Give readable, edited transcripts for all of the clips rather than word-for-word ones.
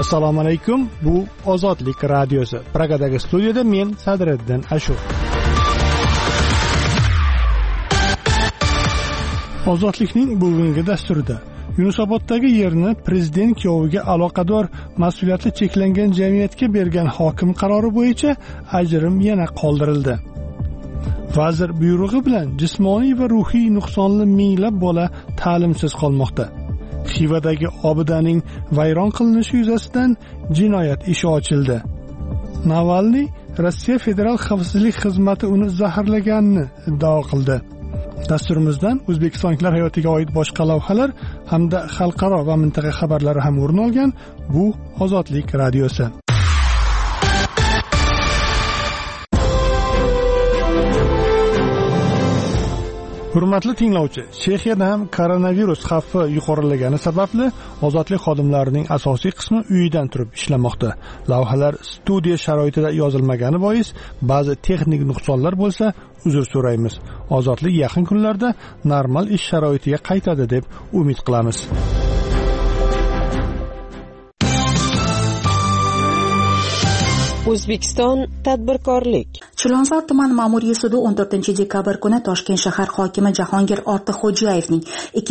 Assalomu alaykum. Bu Ozodlik radiosi. Pragadagi studiyada men Sadriddin Ashur. Ozodlikning bugungi dasturida Yunusoboddagi yerni prezident kuyoviga aloqador mas'uliyati cheklangan jamiyatga bergan hokim qarori bo'yicha ajrim yana qoldirildi. Vazir buyrug'i bilan jismoniy va ruhiy nuqsonli minglab bola ta'limsiz qolmoqda. Xivadagi obidaning vayron qilinishi yuzasidan jinoyat ishi ochildi. Navalniy Rossiya Federal xavfsizlik xizmati uni zaharlaganini iddao qildi. Dasturimizdan o'zbekistonliklar hayotiga oid boshqa lavhalar hamda xalqaro va mintaqa xabarlari ham o'rin olgan. Bu Ozodlik radiosi. Hurmatli tinglovchi, Chexiyada ham koronavirus xavfi yuqorilagani sababli ozodlik xodimlarining asosiy qismi uyidan turib ishlamoqda. Lavhalar studiya sharoitida yozilmagani bois ba'zi texnik nuqsonlar bo'lsa, uzr so'raymiz. Ozodlik yaqin kunlarda normal ish sharoitiga qaytadi deb umid qilamiz. O'zbekiston tadbirkorlik. Chilonzor tuman ma'muriy sudi 14-dekabr kuni Toshkent shahar hokimi Jahongir Ortiqxo'jayevning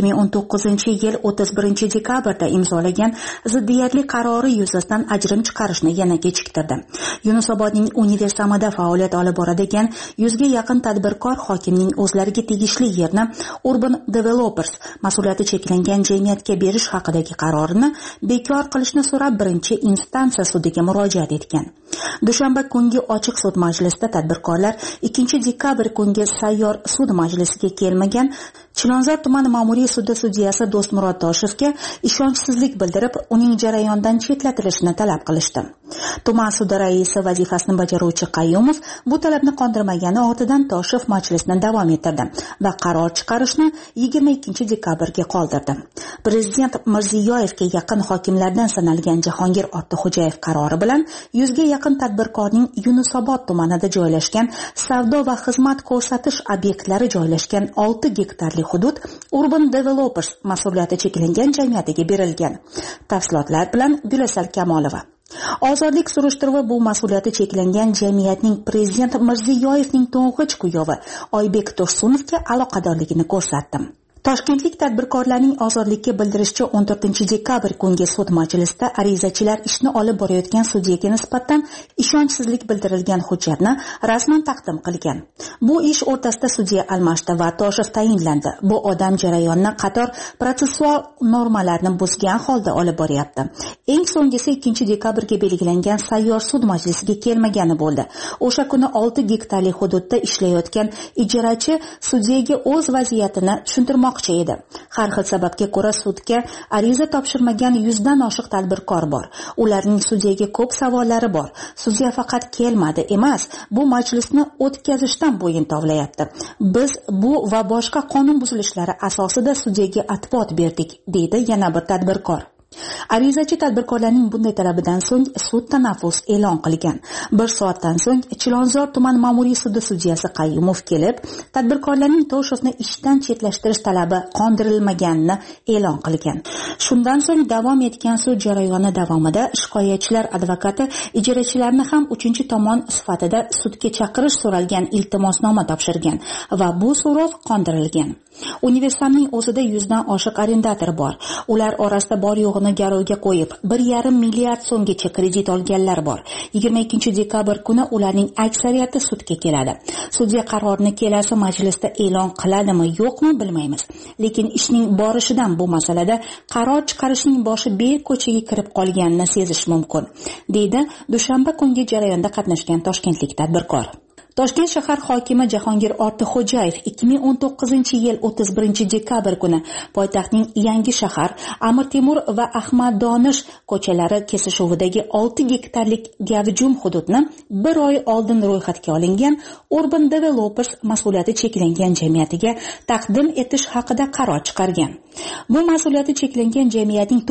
2019-yil 31-dekabrda imzolagan ziddiyatli qarori yuzasidan ajrim chiqarishni yana kechiktirdi. Yunusobodning Universamida faoliyat olib boradigan 100 ga yaqin tadbirkor hokimning o'zlariga tegishli yerni Urban Developers mas'uliyati cheklangan jamiyatga berish haqidagi qarorini bekor qilishni so'rab birinchi instansiya sudiga murojaat etgan. Dushanba kungi ochiq sud majlisida tadbirkorlar 2-dekabr kungi sayyor sud majlisiga kelmagan Chilonzor tuman ma'muriy sudi sudyasi Do'stmurod Toshevga ishonchsizlik bildirib, uning jarayondan chetlatilishini talab qilishdi. Tuman sudi raisi vazifasini bajaruvchi Qayyumov bu talabni qondirmagani ortidan Toshev majlisni davom ettirdi va qaror chiqarishni 22-dekabrga qoldirdi. Prezident Mirziyoyevga yaqin hokimlardan sanalgan Jahongir Ortiqxo'jayev qarori bilan 100 ga yaqin tadbirkorning Yunusobod tumanida joylashgan savdo va xizmat ko'rsatish obyektlari joylashgan 6 gektarli hudud Urban Developers mas'uliyati cheklangan jamiyatiga berilgan. Tafsilotlar bilan Gulasal Kamolova. Ozodlik surishtiruvi bu mas'uliyati cheklangan jamiyatning prezident Mirziyoyevning to'ng'ich kuyovi Oybek Tursunovga aloqadorligini ko'rsatdi. Toshkentlik tadbirkorlarning ozodlikka bildirishicha 14-dekabr kungi sud majlisida arizachilar ishni olib borayotgan sudyaga nisbatan ishonchsizlik bildirilgan hujjatni rasman taqdim qilgan. Bu ish o'rtasida sudya almashdi va Toshev tayinlandi. Bu odam jarayonni qator protsessual normalarni buzgan holda olib boryapti. Eng so'nggisi 2-dekabrga belgilangan sayyor sud majlisiga kelmagani bo'ldi. O'sha kuni 6 gektarli hududda ishlayotgan ijarachi sudyaga o'z vaziyatini tushuntirmoqchi edi. Har xil sababga ko'ra sudga ariza topshirmagan 100 dan oshiq tadbirkor bor. Ularning sudyaga ko'p savollari bor. Sudya faqat kelmadi emas, bu majlisni o'tkazishdan bo'yin tovlayapti. Biz bu va boshqa qonun buzilishlari asosida sudyaga atbot berdik, deydi yana bir tadbirkor. Arizachi tadbirkorlarning bunday talabidan so'ng sud tanaffus e'lon qilgan. 1 soatdan so'ng Chilonzor tuman ma'muriy sudi sudyasi Qayyumov kelib, tadbirkorlarning Toshevni ishdan chetlashtirish talabi qondirilmaganini e'lon qilgan. Shundan so'ng davom etgan sud jarayoni davomida shikoyatchilar advokati ijarachilarni ham 3-tomon sifatida sudga chaqirish so'ralgan iltimosnoma topshirgan va bu so'rov qondirilgan. Universamning o'zida 100 dan oshiq arendator bor. Ular orasida bor yo'g'ini garovga qo'yib 1,5 milliard so'mgacha kredit olganlar bor. 22-dekabr kuni ularning aksariyati sudga keladi. Sudya qarorini kelasi majlisda e'lon qiladimi, yo'qmi bilmaymiz. Lekin ishning borishidan bu masalada qaror chiqarishning boshi ko'chaga kirib qolganini sezish mumkin, deydi dushanba kungi jarayonda qatnashgan toshkentlik tadbirkor. Toshkent shahar hokimi Jahongir Ortiqxo'jayev 2019-yil 31-dekabr kuni poytaxtning Yangi shahar, Amir Temur va Ahmad Donish ko'chalari kesishuvidagi 6 gektarlik gavjum hududni 1 oy oldin ro'yxatga olingan Urban Developers mas'uliyati cheklangan jamiyatiga taqdim etish haqida qaror chiqargan. Bu mas'uliyati cheklangan jamiyatning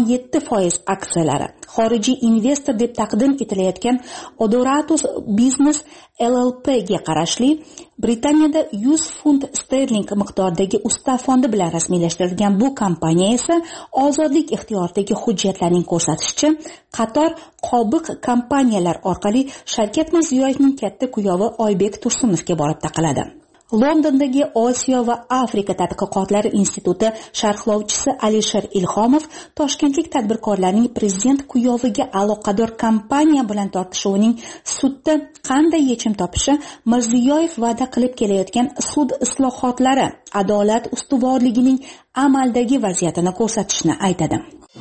97% aksiyalari xorijiy investor deb taqdim etilayotgan Odoratus Business LLP LPga qarashli Britaniyada 100 funt sterling miqdoridagi ustav fondi bilan rasmiylashtirilgan bu kompaniya esa ozodlik ixtiyoridagi hujjatlarning ko'rsatishicha qator qobiq kompaniyalar orqali Shavkat Mirziyoyevning katta kuyovi Oybek Tursunovga borib taqaladi. Londondagi Osiyo va Afrika tadqiqotlari instituti sharhlovchisi Alisher Ilhomov toshkentlik tadbirkorlarning prezident kuyoviga aloqador kompaniya bilan tortishuvining sudda qanday yechim topishi Mirziyoyev va'da qilib kelayotgan sud islohotlari adolat ustuvorligining amaldagi vaziyatini ko'rsatishini aytadi.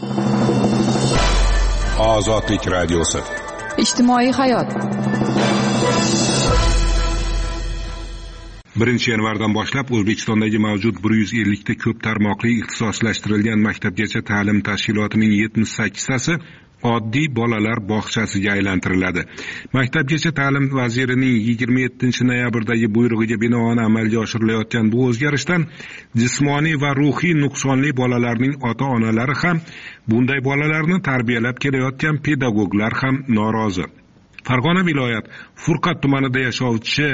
Ozodlik radiosi. Ijtimoiy hayot. 1 yanvardan boshlab O'zbekistondagi mavjud 150 ta ko'p tarmoqli ixtisoslashtirilgan maktabgacha ta'lim tashkilotining 78 tasi oddiy bolalar bog'chasiga aylantiriladi. Maktabgacha ta'lim vazirining 27 noyabrdagi buyrug'iga binoan amalga oshirilayotgan bu o'zgarishdan jismoniy va ruhiy nuqsonli bolalarning ota-onalari ham, bunday bolalarni tarbiyalab kelayotgan pedagoglar ham norozi. Farg'ona viloyat Furqat tumanida yashovchi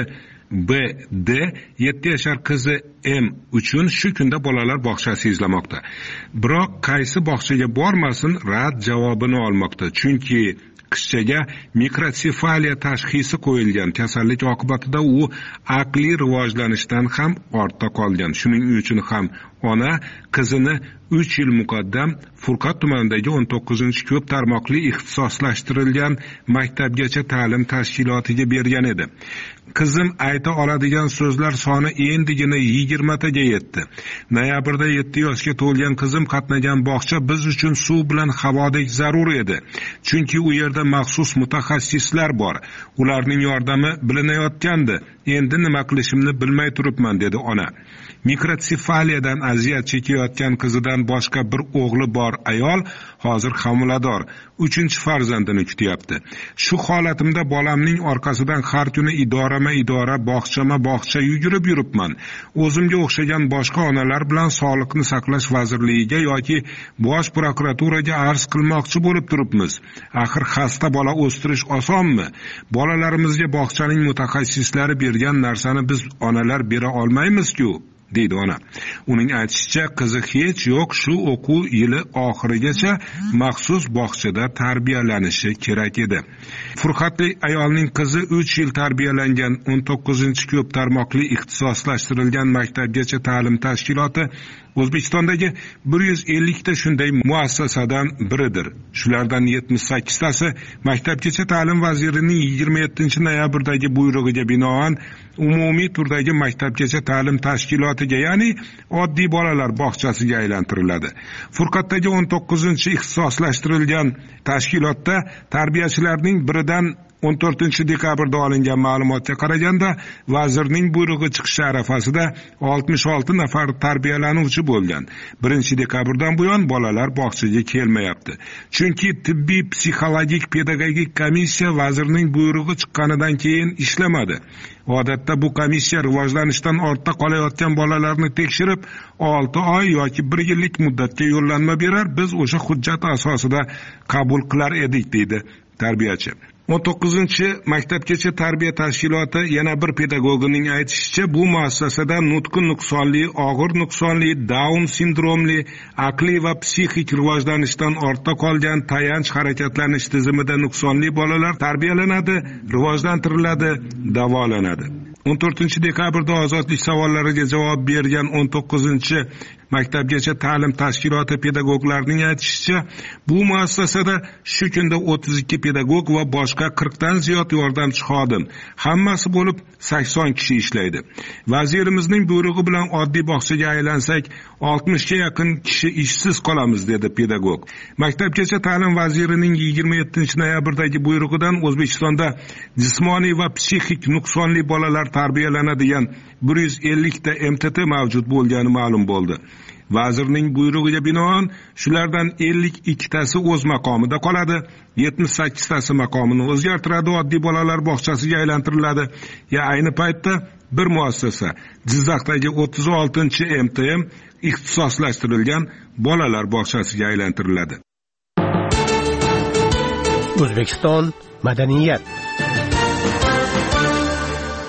B.D. 7 yashar qizi M uchun shu kunda bolalar bog'chasi izlamoqda. Biroq qaysi bog'chaga bormasin rad javobini olmoqda. Chunki qizchaga mikrosefaliya tashxisi qo'yilgan. Kasallik oqibatida u aqliy rivojlanishdan ham ortda qolgan. Shuning uchun ham ona qizini 3 yil muqaddam Furqat tumanidagi 19-ko'p tarmoqli ixtisoslashtirilgan maktabgacha ta'lim tashkilotiga bergan edi. Qizim ayta oladigan so'zlar soni endigina 20 taga yetdi. Noyabrda 7 yoshga to'lgan qizim qatnagan bog'cha biz uchun suv bilan havodek zarur edi. Chunki u yerda maxsus mutaxassislar bor. Ularning yordami bilinayotgandi. Endi nima qilishimni bilmay turibman, dedi ona. Mikrosefaliyadan aziyat chekayotgan qizidan boshqa bir o'g'li bor ayol hozir homilador, 3-farzandini kutyapti. Shu holatimda bolamning orqasidan har kuni idora bog'cha yugurib yuribman. O'zimga o'xshagan boshqa onalar bilan Sog'liqni saqlash vazirligiga yoki bosh prokuraturaga arz qilmoqchi bo'lib turibmiz. Axir xasta bola o'stirish osonmi? Bolalarimizga bog'chaning mutaxassislari bergan narsani biz onalar bera olmaymiz-ku, deydi ona. Uning aytishicha, qizi hech yo'q shu o'quv yili oxirigacha maxsus bog'chada tarbiyalanishi kerak edi. Furqatli ayolning qizi 3 yil tarbiyalangan 19-ko'p tarmoqli ixtisoslashtirilgan maktabgacha ta'lim tashkiloti O'zbekistondagi 150 ta shunday muassasadan biridir. Shulardan 78 tasi maktabgacha ta'lim vazirining 27 noyabrdagi buyrug'iga binoan umumiy turdagi maktabgacha ta'lim tashkilotiga, ya'ni oddiy bolalar bog'chasiga aylantiriladi. Furqatdagi 19-ixtisoslashtirilgan tashkilotda tarbiyachilarning biridan 14 dekabrda olingan ma'lumotga qaraganda vazirning buyrug'i chiqishi arafasida 66 nafar tarbiyalanuvchi bo'lgan. 1 dekabrdan buyon bolalar bog'chaga kelmayapti. Chunki tibbiy, psixologik, pedagogik komissiya vazirning buyrug'i chiqqanidan keyin ishlamadi. Odatda bu komissiya rivojlanishdan ortda qolayotgan bolalarni tekshirib 6 oy yoki 1 yillik muddatga yo'llanma berar, biz o'sha hujjat asosida qabul qilar edik, deydi tarbiyachi. 19-maktabgacha tarbiya tashkiloti yana bir pedagogining aytishicha, bu muassasada nutqi nuqsonli, og'ir nuqsonli, Down sindromli, aqliy va psixik rivojlanishdan ortda qolgan, tayanch harakatlanish tizimida nuqsonli bolalar tarbiyalanadi, rivojlantiriladi, davolanadi. 14 dekabrda ozodlik savollariga javob bergan 19-maktabgacha ta'lim tashkiloti pedagoglarining aytishicha, bu muassasada shu kunda 32 pedagog va boshqa 40 dan ziyod yordamchi xodim, hammasi bo'lib 80 kishi ishlaydi. Vazirimizning buyrug'i bilan oddiy bog'chaga aylansak 60 ga yaqin kishi ishsiz qolamiz, dedi pedagog. Maktabgacha ta'lim vazirining 27 noyabrdagi buyrug'idan O'zbekistonda jismoniy va psixik nuqsonli bolalar tarbiyalanadigan 150 ta MTT mavjud bo'lgani ma'lum bo'ldi. Vazirning buyrug'iga binoan shulardan 52 tasi o'z maqomida qoladi, 78 tasi maqomini o'zgartiradi, oddiy bolalar bog'chasiga aylantiriladi. Ayni paytda bir muassasa Jizzaxdagi 36-MTM ixtisoslashtirilgan bolalar bog'chasiga aylantiriladi. O'zbekiston madaniyat.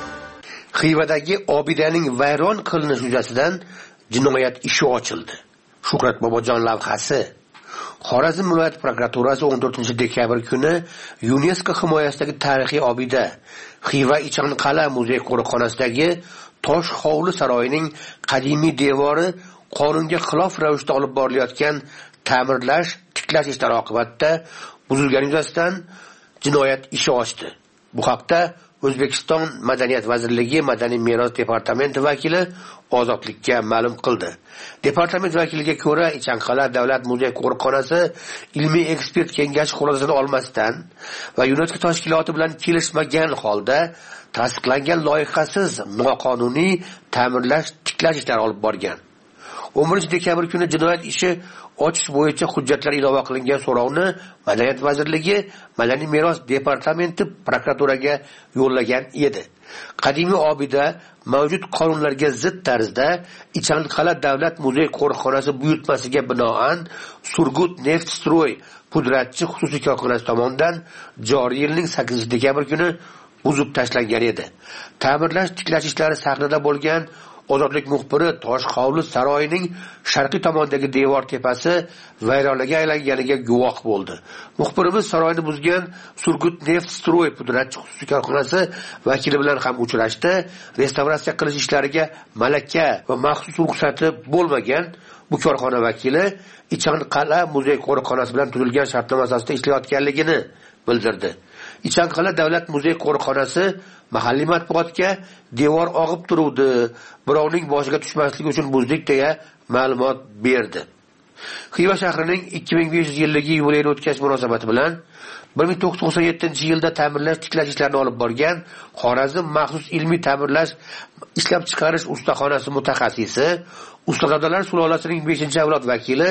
Xivadagi obidaning vayron qilinishi yuzasidan jinoyat ishi ochildi. Shuhrat Bobojon lavhasi. Xorazm viloyat prokuraturasi 14-dekabr kuni UNESCO himoyasidagi tarixiy obida Xiva Ichanqal'a muzey qo'riqxonasidagi Tosh hovli saroyining qadimiy devori qonunga xilof ravishda olib borilayotgan ta'mirlash, tiklash ishlari oqibatida buzilgani yuzasidan jinoyat ishi ochdi. Bu haqda O'zbekiston Madaniyat vazirligi Madaniy meros departamenti vakili Ozodlikka ma'lum qildi. Departament vakiliga ko'ra, Ichanqal'a davlat muzey qo'riqxonasi ilmiy ekspert kengashi xulosasini olmasdan va UNESCO tashkiloti bilan kelishmagan holda tasdiqlangan loyihasiz noqonuniy ta'mirlash, tiklash ishlari olib borgan. 11-dekabr kuni jinoyat ishi ochish bo'yicha hujjatlar ilova qilingan so'rovni Madaniyat vazirligi Madaniy meros departamenti prokuraturaga yo'llagan edi. Qadimiy obida mavjud qonunlarga zid tarzda Ichanqal'a davlat muzey qo'riqxonasi buyurtmasiga binoan Surgut Neftstroy pudratchi xususiy korxonasi tomonidan joriy yilning 8-dekabr kuni buzib tashlangan edi. Ta'mirlash, tiklash ishlari sahnada bo'lgan Ozodlik muxbiri Tosh hovli saroyining sharqiy tomondagi devor tepasi vayronaga aylanganiga guvoh bo'ldi. Muxbirimiz saroyni buzgan Surgut Neftstroy pudratchi xususiy korxonasi vakili bilan ham uchrashdi. Restavratsiya qilish ishlariga malaka va maxsus ruxsati bo'lmagan bu korxona vakili Ichanqal'a muzey qo'riqxonasi bilan tuzilgan shartnoma asosida ishlayotganligini bildirdi. Ichanqal'a davlat muzey qo'riqxonasi mahalliy matbuotga devor og'ib turuvdi, birovning boshiga tushmasligi uchun buzdik deya ma'lumot berdi. Xiva shahrining 2500 yilligi yubileyini o'tkazish munosabati bilan 1997-yilda ta'mirlash, tiklash ishlarini olib borgan Xorazm maxsus ilmiy ta'mirlash ishlab chiqarish ustaxonasi mutaxassisi, Ustaxonalar sulolasining 5-avlod vakili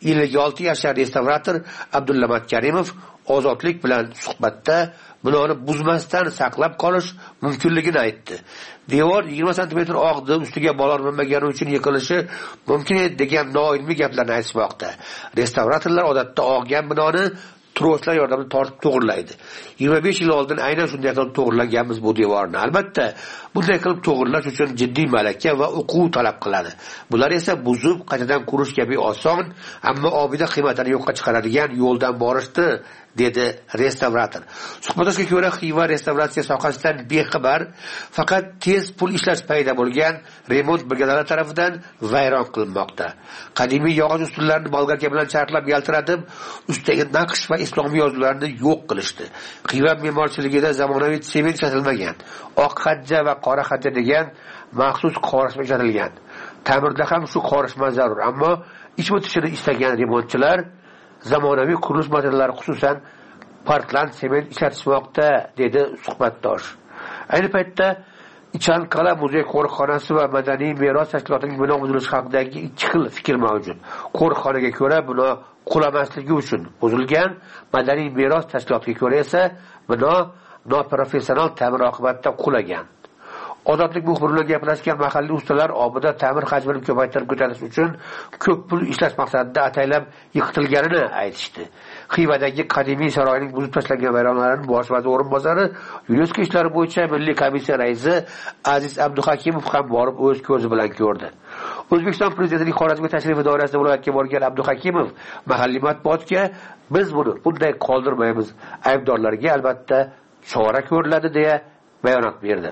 56 yashar restavrator Abdullamat Karimov Ozodlik bilan suhbatda binoni buzmasdan saqlab qolish mumkinligini aytdi. Devor 20 sm og'di, ustiga balo olmagani uchun yiqilishi mumkin edi degan noilmiy gaplarni aytishmoqda. Restavratorlar odatda og'gan binoni troslar yordamida tortib to'g'irlaydi. 25 yil oldin aynan shunday qilib to'g'irlaganmiz bu devorni. Albatta, bunday qilib to'g'irlash uchun jiddiy malaka va o'quv talab qiladi. Bular esa buzib, qaytadan qurish kabi oson, ammo obida qiymatini yo'qqa chiqaradigan yo'ldan borishdi, dedi restavrator. Suhbatga ko'ra, Xiva restavratsiya sohasidan bexabar, faqat tez pul ishlash payida bo'lgan remont brigadalari tomonidan vayron qilinmoqda. Qadimiy yog'och ustunlarni bolgarka bilan charxlab yaltiratib, ustidagi naqsh va islomiy yozuvlarni yo'q qilishdi. Xiva me'morchiligida zamonaviy sement ishlatilmagan, oq xajja va qora xajja degan maxsus qorishma ishlatilgan. Ta'mirda ham shu qorishma zarur, ammo ish o'tishini istagan remontchilar zamonaviy qurilish materiallari, xususan Portland sement ishlatishmoqda, dedi suhbatdosh. Ayni paytda Ichanqal'a muzey qo'riqxonasi va Madaniy meros tashkilotining bino buzilishi haqidagi ikki xil fikr mavjud. Qo'riqxonaga ko'ra bino qulamasligi uchun buzilgan, Madaniy meros tashkilotiga ko'ra esa bino noprofessional ta'mir oqibatida qulagan. Ozodlik muxbiri bilan gaplashgan mahalliy ustalar obida ta'mir hajmini ko'paytirib ko'tarish uchun ko'p pul ishlash maqsadida ataylab yiqitilganini aytishdi. Xivadagi qadimiy saroyning buzib tashlangan vayronalarining bosh vazir o'rinbosari, UNESCO ishlari bo'yicha milliy komissiya raisi Aziz Abduhakimov ham borib o'z ko'zi bilan ko'rdi. O'zbekiston prezidentining Xorazmga tashrifi doirasida viloyatga borgan Abduhakimov mahalliy matbuotga biz buni bunday qoldirmaymiz, aybdorlarga albatta chora ko'riladi deya bayonot berdi.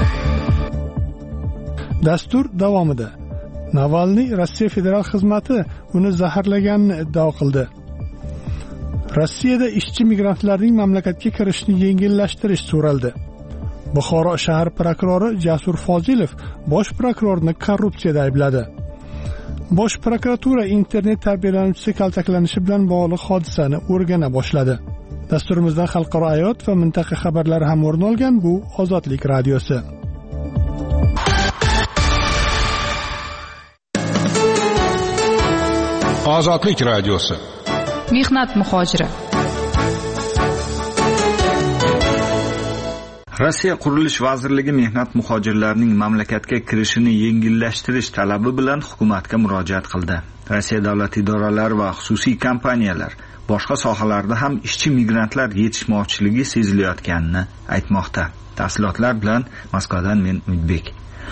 Dastur davomida Navalniy Rossiya federal xizmati uni zaharlaganini iddao qildi. Rossiyada ishchi migrantlarning mamlakatga kirishini yengillashtirish so'raldi. Buxoro shahar prokurori Jasur Fozilov bosh prokurorni korrupsiyada aybladi. Bosh prokuratura internet tarbiyalanuvchisi kaltaklanishi bilan bog'liq hodisani o'rgana boshladi. Dasturimizdan xalqaro hayot va mintaqa xabarlari ham o'rin olgan bu Ozodlik radiosi. Ozodlik radiosi. Mehnat muhojiri. Rossiya Qurilish vazirligi mehnat muhojirlarining mamlakatga kirishini yengillashtirish talabi bilan hukumatga murojaat qildi. Rossiya davlat idoralari va xususiy kompaniyalar boshqa sohalarda ham ishchi migrantlar yetishmovchiligi sezilayotganini aytmoqda. Tafsilotlar bilan Moskvadan men Umidbek.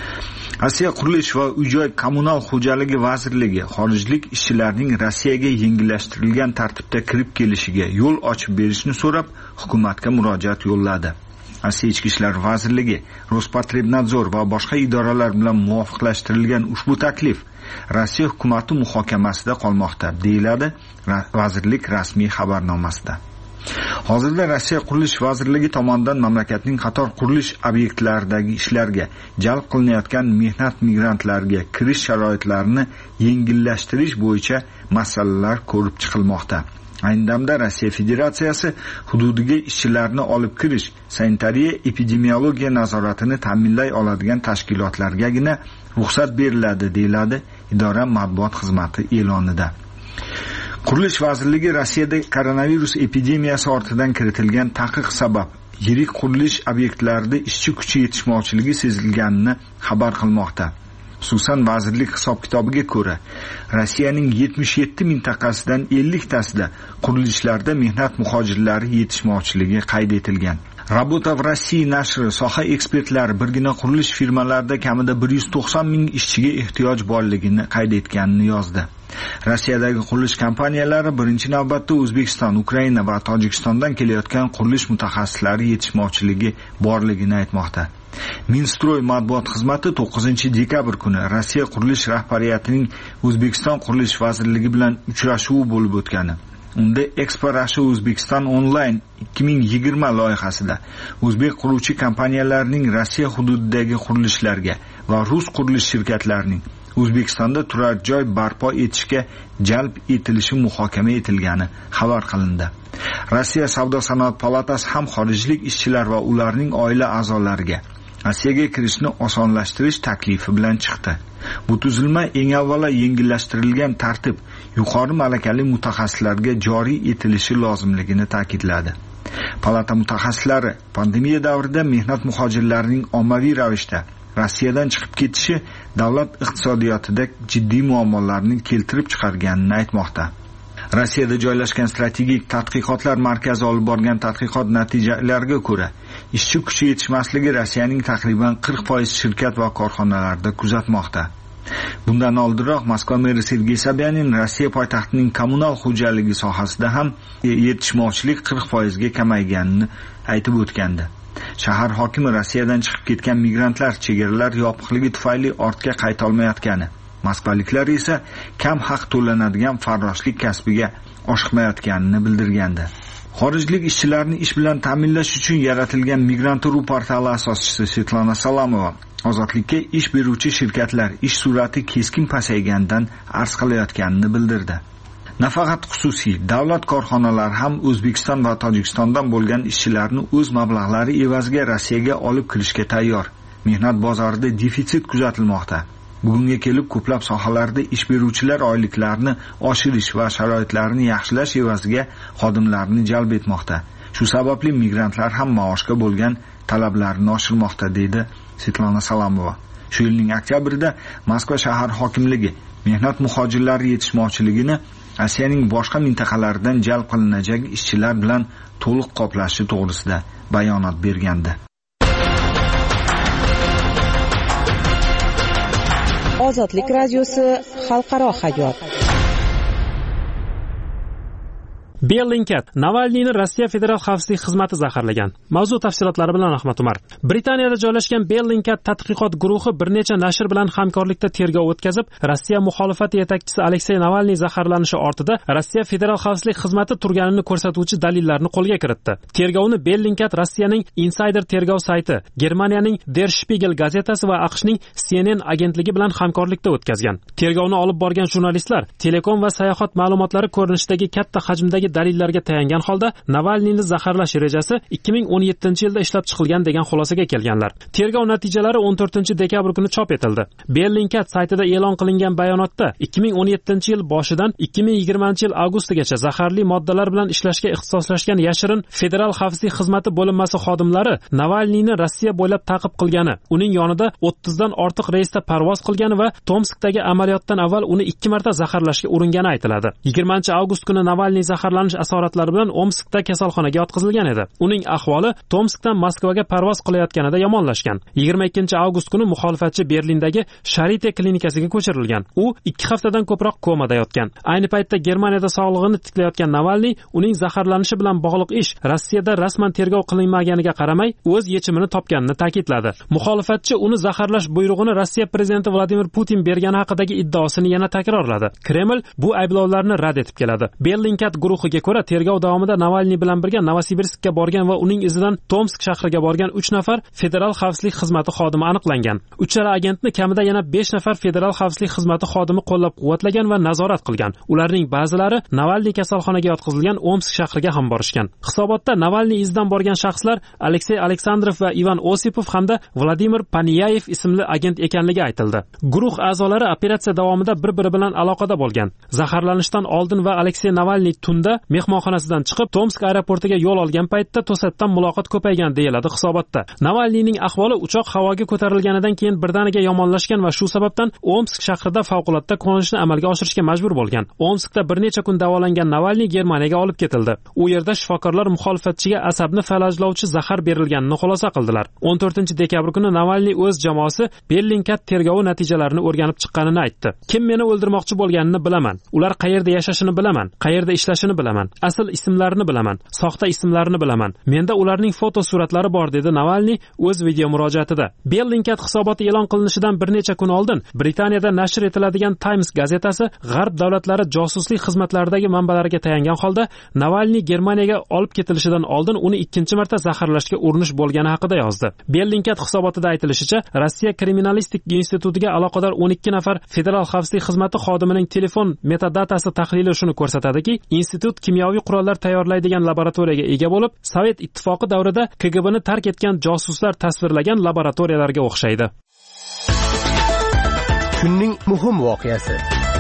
Rossiya qurilish va uy-joy kommunal xo'jaligi vazirligi xorijlik ishchilarning Rossiyaga yengillashtirilgan tartibda kirib kelishiga yo'l ochib berishni so'rab hukumatga murojaat yo'lladi. Rossiya Ichki ishlar vazirligi, Rospotrebnadzor va boshqa idoralar bilan muvofiqlashtirilgan ushbu taklif Rossiya hukumati muhokamasida qolmoqda, deyiladi vazirlik rasmiy xabarnomasida. Hozirda Rossiya qurilish vazirligi tomonidan mamlakatning qator qurilish obyektlaridagi ishlarga jalb qilinayotgan mehnat migrantlarga kirish sharoitlarini yengillashtirish bo'yicha masalalar ko'rib chiqilmoqda. Ayni damda Rossiya Federatsiyasi hududiga ishchilarni olib kirish, sanitariya epidemiologiya nazoratini ta'minlay oladigan tashkilotlargagina ruxsat beriladi, deyiladi idora matbuot xizmati e'lonida. Qurilish vazirligi Rossiyada koronavirus epidemiyasi ortidan kiritilgan taqiq sabab yirik qurilish obyektlarida ishchi kuchi yetishmovchiligi sezilganini xabar qilmoqda. Xususan vazirlik hisob-kitobiga ko'ra, Rossiyaning 77 mintaqasidan 50 tasida qurilishlarda mehnat muhojirlari yetishmovchiligi qayd etilgan. Rabota v Rossiya nashri soha ekspertlari birgina qurilish firmalarida kamida 190 ming ishchiga ehtiyoj borligini qayd etganini yozdi. Rossiyadagi qurilish kompaniyalari birinchi navbatda O'zbekiston, Ukraina va Tojikistondan kelayotgan qurilish mutaxassislari yetishmovchiligi borligini aytmoqda. Minstroy matbuot xizmati 9-dekabr kuni Rossiya qurilish rahbariyatining O'zbekiston qurilish vazirligi bilan uchrashuvi bo'lib o'tgani. Unda Expo Russia O'zbekiston Online 2020 loyihasida o'zbek quruvchi kompaniyalarining Rossiya hududidagi qurilishlarga va rus qurilish shirkatlarining O'zbekistonda turar joy barpo etishga jalb etilishi muhokama etilgani xabar qilindi. Rossiya Savdo-sanoat palatasi ham xorijlik ishchilar va ularning oila a'zolariga Rossiyaga kirishni osonlashtirish taklifi bilan chiqdi. Bu tuzilma eng avvalo yengillashtirilgan tartib yuqori malakali mutaxassislarga joriy etilishi lozimligini ta'kidladi. Palata mutaxassislari pandemiya davrida mehnat muhojirlarining ommaviy ravishda Rossiyadan chiqib ketishi davlat iqtisodiyotida jiddiy muammolarni keltirib chiqarganini aytmoqda. Rossiyada joylashgan strategik tadqiqotlar markazi olib borgan tadqiqot natijalariga ko'ra, ishchi kuchi yetishmasligi Rossiyaning taqriban 40% shirkat va korxonalarida kuzatmoqda. Bundan oldinroq Moskva meri Sergey Sobyanin Rossiya poytaxtining kommunal xo'jaligi sohasida ham yetishmovchilik 40% ga kamayganini aytib o'tgandi. Shahar hokimi Rossiyadan chiqib ketgan migrantlar chegaralar yopiqligi tufayli ortga qayta olmayotgani, moskvaliklar esa kam haq to'lanadigan farroshlik kasbiga oshiqmayotganini bildirgandi. Xorijlik ishchilarni ish bilan ta'minlash uchun yaratilgan Migrant.ru portali asoschisi Svetlana Salamova ozodlikka ish beruvchi shirkatlar ish sur'ati keskin pasaygandan arz qilayotganini bildirdi. Nafaqat xususiy, davlat korxonalari ham O'zbekiston va Tojikistondan bo'lgan ishchilarni o'z mablag'lari evaziga Rossiyaga olib kirishga tayyor. Mehnat bozorida defitsit kuzatilmoqda. Bugunga kelib ko'plab sohalarda ish beruvchilar oyliklarini oshirish va sharoitlarini yaxshilash evaziga xodimlarni jalb etmoqda. Shu sababli migrantlar ham maoshga bo'lgan talablarini oshirmoqda, dedi Svetlana Salamova. Shu yilning oktyabrida Moskva shahar hokimligi mehnat muhojirlari yetishmovchiligini Rossiyaning boshqa mintaqalaridan jalb qilinajak ishchilar bilan to'liq qoplashi to'g'risida bayonot bergandi. Ozodlik radiosi xalqaro hayot. Bellingcat Navalniyni Rossiya Federal xavfsizlik xizmati zaharlagan. Mavzu tafsilotlari bilan Ahmad Umar. Britaniyada joylashgan Bellingcat tadqiqot guruhi bir necha nashr bilan hamkorlikda tergov o'tkazib, Rossiya muxolifati yetakchisi Aleksey Navalniy zaharlanishi ortida Rossiya Federal xavfsizlik xizmati turganini ko'rsatuvchi dalillarni qo'lga kiritdi. Tergovni Bellingcat Rossiyaning Insider tergov sayti, Germaniyaning Der Spiegel gazetasi va AQShning CNN agentligi bilan hamkorlikda o'tkazgan. Tergovni olib borgan jurnalistlar telekom va sayohat ma'lumotlari ko'rinishidagi katta hajmdagi dalillarga tayangan holda Navalniyni zaharlash rejasi 2017-yilda ishlab chiqilgan degan xulosaga kelganlar. Tergov natijalari 14-dekabr kuni chop etildi. Bellingcat saytida e'lon qilingan bayonotda 2017-yil boshidan 2020-yil avgustigacha zaharli moddalar bilan ishlashga ixtisoslashgan yashirin Federal xavfsizlik xizmati bo'linmasi xodimlari Navalniyni Rossiya bo'ylab ta'qib qilgani, uning yonida 30 dan ortiq reysda parvoz qilgani va Tomskdagi amaliyotdan avval uni 2 marta zaharlashga uringani aytiladi. 20-avgust kuni Navalniy zaharlanishi zaharlanish asoratlari bilan Omskda kasalxonaga yotqizilgan edi. Uning ahvoli Tomskdan Moskvaga parvoz qilayotganida yomonlashgan. 22-avgust kuni muxolifatchi Berlindagi Sharite klinikasiga ko'chirilgan. U 2 haftadan ko'proq komada yotgan. Ayni paytda Germaniyada sog'lig'ini tiklayotgan Navalniy uning zaharlanishi bilan bog'liq ish Rossiyada rasman tergov qilinmaganiga qaramay o'z yechimini topganini ta'kidladi. Muxolifatchi uni zaharlash buyrug'ini Rossiya prezidenti Vladimir Putin bergani haqidagi iddaosini yana takrorladi. Kreml bu ayblovlarni rad etib keladi. Bellingcat guruhiga ko'ra, tergov davomida Navalniy bilan birga Novosibirskka borgan va uning izidan Tomsk shahriga borgan 3 nafar federal xavfsizlik xizmati xodimi aniqlangan. Uchala agentni kamida yana 5 nafar federal xavfsizlik xizmati xodimi qo'llab-quvvatlagan va nazorat qilgan. Ularning ba'zilari Navalniy kasalxonaga yotqizilgan Omsk shahriga ham borishgan. Hisobotda Navalniy izidan borgan shaxslar Aleksey Aleksandrov va Ivan Osipov hamda Vladimir Paniyayev ismli agent ekanligi aytildi. Guruh a'zolari operatsiya davomida bir-biri bilan aloqada bo'lgan. Zaharlanishdan oldin va Aleksey Navalniy tunda mehmonxonasidan chiqib Tomsk aeroportiga yo'l olgan paytda to'satdan muloqot ko'paygan deyiladi hisobotda. Navalniyning ahvoli uchoq havoga ko'tarilganidan keyin birdaniga yomonlashgan va shu sababdan Omsk shahrida favqulodda qo'nishni amalga oshirishga majbur bo'lgan. Omskda bir necha kun davolangan Navalniy Germaniyaga olib ketildi. U yerda shifokorlar muxolifatchiga asabni falajlovchi zahar berilganini xulosa qildilar. 14-dekabr kuni Navalniy o'z jamoasi Bellingcat tergovi natijalarini o'rganib chiqqanini aytdi. Kim meni o'ldirmoqchi bo'lganini bilaman. Ular qayerda yashashini bilaman, qayerda ishlashini bilaman, asl ismlarini bilaman, soxta ismlarini bilaman. Menda ularning fotosuratlari bor, dedi Navalniy o'z video murojaatida. Bellingcat hisoboti e'lon qilinishidan bir necha kun oldin Britaniyada nashr etiladigan Times gazetasi G'arb davlatlari josuslik xizmatlaridagi manbalariga tayangan holda Navalniy Germaniyaga olib ketilishidan oldin uni 2-marta zaharlashga urinish bo'lgani haqida yozdi. Bellingcat hisobotida aytilishicha, Rossiya kriminalistik institutiga aloqador 12 nafar federal xavfsizlik xizmati xodimining telefon metadatasi tahlili shuni ko'rsatadiki, institut kimyoviy qurollar tayyorlaydigan laboratoriyaga ega bo'lib, Sovet ittifoqi davrida KGBni tark etgan josuslar tasvirlagan laboratoriyalarga o'xshaydi. Kunning muhim voqeasi.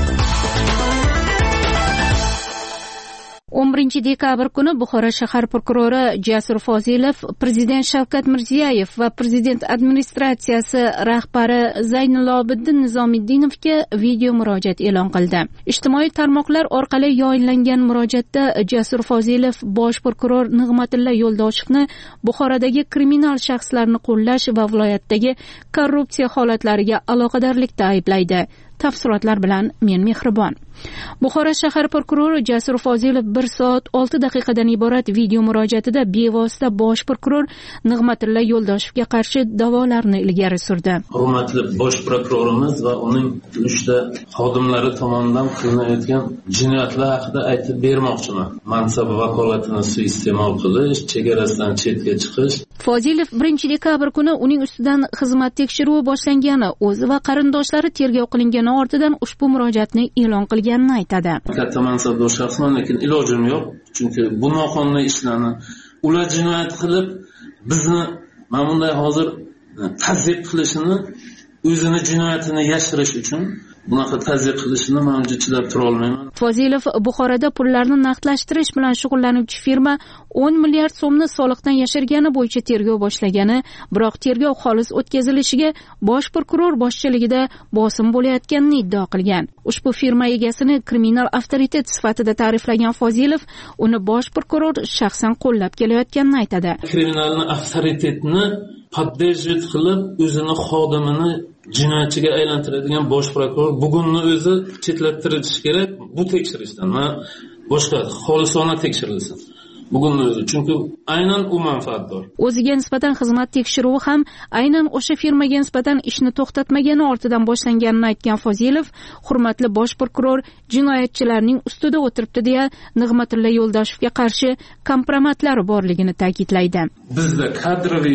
11-dekabr kuni Buxoro shahar prokurori Jasur Fozilov prezident Shavkat Mirziyoyev va prezident administratsiyasi rahbari Zaynalobiddin Nizomiddinovga video murojaat e'lon qildi. Ijtimoiy tarmoqlar orqali yoyinlangan murojaatda Jasur Fozilov bosh prokuror Nig'matilla Yo'ldoshevni Buxorodagi kriminal shaxslarni qo'llash va viloyatdagi korrupsiya holatlariga aloqadorlikda ayblaydi. Tafsilotlar bilan men Mehribon. Buxoro shahar prokurori Jasur Fozilov 1 soat 6 daqiqadan iborat video murojaatida bevosita bosh prokuror Nig'matilla Yo'ldoshevga qarshi da'volarni ilgari surdi. Hurmatli bosh prokurorimiz va uning 3 ta xodimlari tomonidan qilinayotgan jinoyatlar haqida aytib bermoqchiman. Mansab vakolatini suiiste'mol qilish, chegarasidan chetga chiqish. Fozilov 1-dekabr kuni uning ustidan xizmat tekshiruvi boshlangani, o'zi va qarindoshlari tergov qilingani ortidan ushbu murojaatni e'lon qilganini aytadi. Katta mansabdor shaxsman, lekin ilojim yo'q, chunki bu noqonuniy ishlarni ular jinoyat qilib bizni mana bunday hozir tazyiq qilishini, o'zini jinoyatini yashirish uchun bunaqa tazyiq qilishini men chidab tura olmayman. Fozilov Buxoroda pullarni naqdlashtirish bilan shug'ullanuvchi firma 10 milliard so'mni soliqdan yashirgani bo'yicha tergov boshlagani, biroq tergov xolis o'tkazilishiga bosh prokuror boshchiligida bosim bo'layotganini iddao qilgan. Ushbu firma egasini kriminal avtoritet sifatida ta'riflagan Fozilov uni bosh prokuror shaxsan qo'llab kelayotganini aytadi. Kriminalni avtoritetni podдерживать qilib o'zini xodimini jinoyatchiga aylantiradigan bosh prokuror bugunni o'zi chetlattirilishi kerak bu tekshirishdan. Men boshqa xolisona tekshirilsin. Bugunni o'zi, chunki aynan u manfaatdor. O'ziga nisbatan xizmat tekshiruvi ham aynan o'sha firmaga nisbatan ishni to'xtatmagani ortidan boshlanganini aytgan Fozilov, hurmatli bosh prokuror jinoyatchilarning ustida o'tiribdi deya Nig'matilla Yo'ldoshevga qarshi kompromatlari borligini ta'kidlaydi. Bizda kadroviy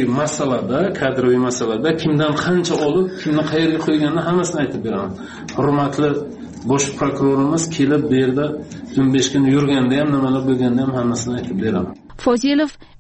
masalada kimdan qancha olib, kimni qayerga qo'yganini hammasini aytib beraman. Hurmatli bosh prokurorimiz kelib bu yerda 15 kun yurganda ham nimalar bo'lganda ham hammasini aytib beraman. Fozilov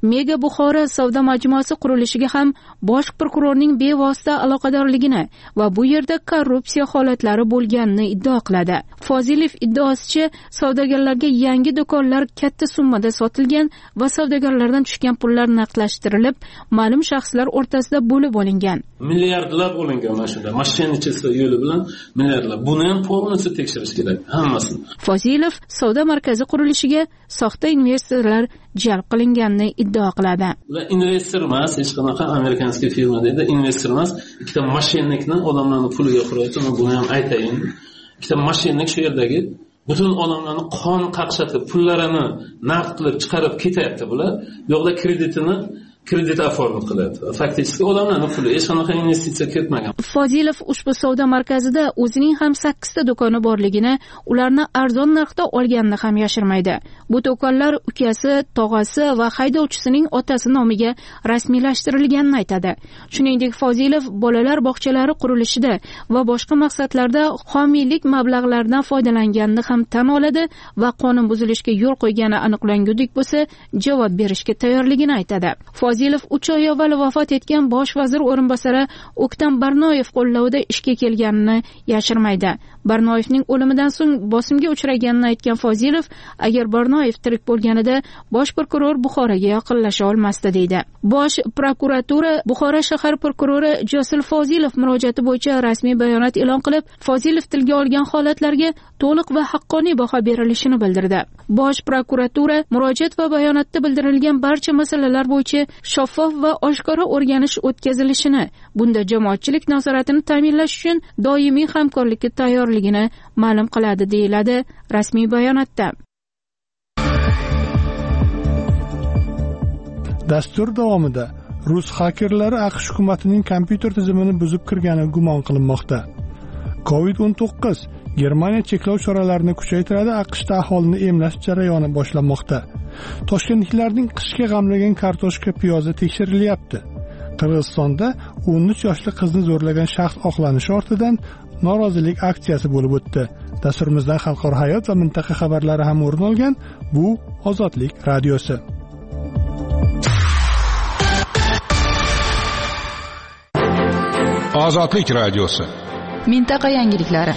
Mega Buxoro savdo majmuasi qurilishiga ham bosh prokurorning bevosita aloqadorligini va bu yerda korrupsiya holatlari bo'lganini iddao qiladi. Fozilov iddaosicha savdogarlarga yangi do'konlar katta summada sotilgan va savdogarlardan tushgan pullar naqdlashtirilib, ma'lum shaxslar o'rtasida bo'lib olingan. Milliardlar olingan mana shunda mashinachilar yo'li bilan milliardlar. Buni ham polnisi tekshirish kerak, hammasini. Fozilov savdo markazi qurilishiga soxta investorlar jalb qilinganini iddao qiladi. Ular investor emas, hech qanaqa amerikanskiy firma deydi, investor emas. Ikkita mashinnikni odamlarning puliga qurayotgan, buni ham aytayin. Ikkita mashinnik shu yerdagi butun odamlarning qon qaqshatib, pullarini naqd qilib chiqarib ketyapti bular. Yo'qda kredit oformib qilyapti. Faktik odamlarning puli hech qanaqa investitsiya kiritmagan. Fozilov ushbu savdo markazida o'zining ham 8 ta do'koni borligini, ularni arzon narxda olganini ham yashirmaydi. Bu do'konlar ukasi, tog'asi va haydovchisining otasi nomiga rasmiylashtirilganini aytadi. Shuningdek, Fozilov bolalar bog'chalari qurilishida va boshqa maqsadlarda homiylik mablag'laridan foydalanganini ham tan oladi va qonun buzilishiga yo'l qo'ygani aniqlangudik bo'lsa, javob berishga tayyorligini aytadi. Fozilov 3 oy avval vafot etgan bosh vazir o'rinbosari O'ktam Barnoyev qo'llovida ishga kelganini yashirmaydi. Barnoyevning o'limidan so'ng bosimga uchraganini aytgan Fozilov, agar Barnoyev tirik bo'lganida bosh prokuror Buxoroga yaqinlasha olmasdi deydi. Bosh prokuratura Buxoro shahar prokurori Josil Fozilov murojaati bo'yicha rasmiy bayonot e'lon qilib, Fozilov tilga olgan holatlarga to'liq va haqqoniy baho berilishini bildirdi. Bosh prokuratura murojaat va bayonotda bildirilgan barcha masalalar bo'yicha shaffof va oshkora o'rganish o'tkazilishini, bunda jamoatchilik nazoratini ta'minlash uchun doimiy hamkorlikka tayyorligini ma'lum qiladi, deyiladi rasmiy bayonotda. Dastur davomida rus xakerlari AQSh hukumatining kompyuter tizimini buzib kirgani gumon qilinmoqda. COVID-19 Germaniya cheklov choralarini kuchaytiradi, AQShda aholini emlash jarayoni boshlanmoqda. Toshkentliklarning qishga g'amlagan kartoshka piyozi tekshirilyapti. Qirg'izistonda 13 yoshli qizni zo'rlagan shaxs oqlanishi ortidan norozilik aksiyasi bo'lib o'tdi. Dasturimizdan xalqaro hayot va mintaqa xabarlari ham o'rin olgan. Bu Ozodlik radiosi. Ozodlik radiosi. Mintaqa yangiliklari.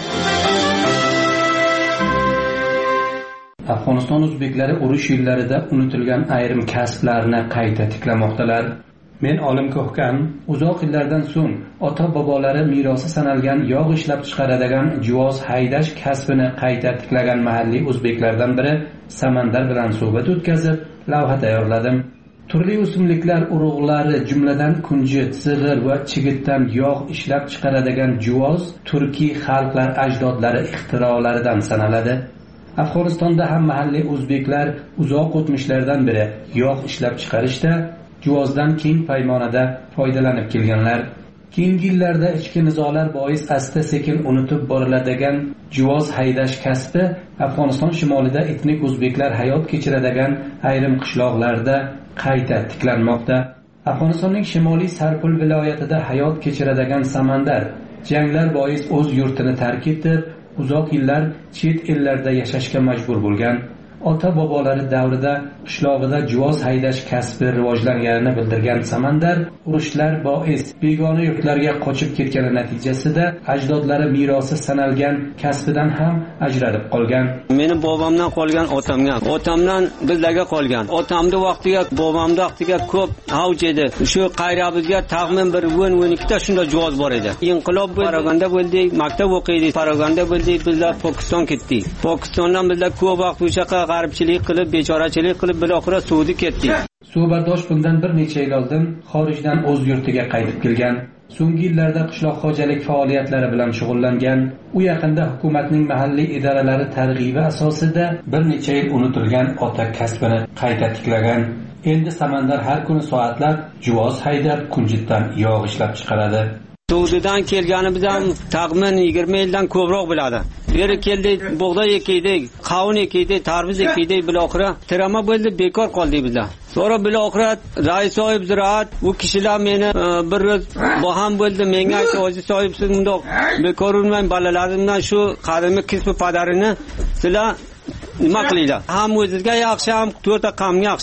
Afg'oniston o'zbeklari urush yillarida unutilgan ayrim kasblarni qayta tiklamoqdalar. Men Olim Ko'hkan uzoq yillardan so'ng ota-bobolari merosi sanalgan yog' ishlab chiqaradigan juvoz haydash kasbini qayta tiklagan mahalliy o'zbeklardan biri Samandar bilan suhbat o'tkazib, lavha tayyorladim. Turli o'simliklar urug'lari, jumladan kunjut, zig'ir va chigitdan yog' ishlab chiqaradigan juvoz turkiy xalqlar ajdodlari ixtirolaridan sanaladi. Afg'onistonda ham mahalliy o'zbeklar uzoq o'tmishlardan beri yog' ishlab chiqarishda juvozdan keng paymonada foydalanib kelganlar. Keyingi yillarda ichki nizolar bois asta-sekin unutib boriladigan juvoz haydash kasbi Afg'oniston shimolida etnik o'zbeklar hayot kechiradigan ayrim qishloqlarda qayta tiklanmoqda. Afg'onistonning shimoliy Sarpul viloyatida hayot kechiradigan Samandar janglar bois o'z yurtini tark etib, uzoq yillar chet ellarda yashashga majbur bo'lgan. Ota-bobolari davrida qishlog'ida juvoz haydash kasbi rivojlanganini bildirgan Samandar urushlar bois begona yurtlarga qochib ketgani natijasida ajdodlari merosi sanalgan kasbidan ham ajralib qolgan. Meni bobomdan qolgan otamdan bizlarga qolgan. Otamning vaqtiga, bobomning vaqtiga ko'p avj edi. Shu qayrabizga taxmin bir 12 ta shunda juvoz bor edi. Inqilob Paraganda bo'ldik, maktab o'qiydik. Paraganda bo'ldik, bizlar Pokiston ketdik. Pokistondan bizlar ko'p vaqt o'shaqa g'arbchilik qilib, bechorachilik qilib, biroqra Saudiya ketdik. Suhbatdosh bundan bir necha yil oldin xorijdan o'z yurtiga qaytib kelgan. So'nggi yillarda qishloq xo'jalik faoliyatlari bilan shug'ullangan. U yaqinda hukumatning mahalliy idoralari targ'ibi asosida bir necha yil unutilgan ota kasbini qayta tiklagan. Endi Samandar har kuni soatlab juvoz haydab, kunjutdan yog' ishlab chiqaradi. Saudiyadan kelganimizdan taxmin 20 yildan ko'proq bo'ladi. Beri keldik, bug'doy ekdik, qavun ekdik, tarvuz ekdik, biloqra tirama bo'ldi, bekor qoldik bizlar. Sonra biloqra rais sohib ziroat, u kishilar meni bir ro'z baham bo'ldi, menga aytdi, "Ozi sohibsiz bundoq bekor urmang, balalarimdan shu qadimiy kasb padarini sizlar nima qilinglar? Ham o'zingizga yaxshi, ham to'rtta qavmga yaxshi."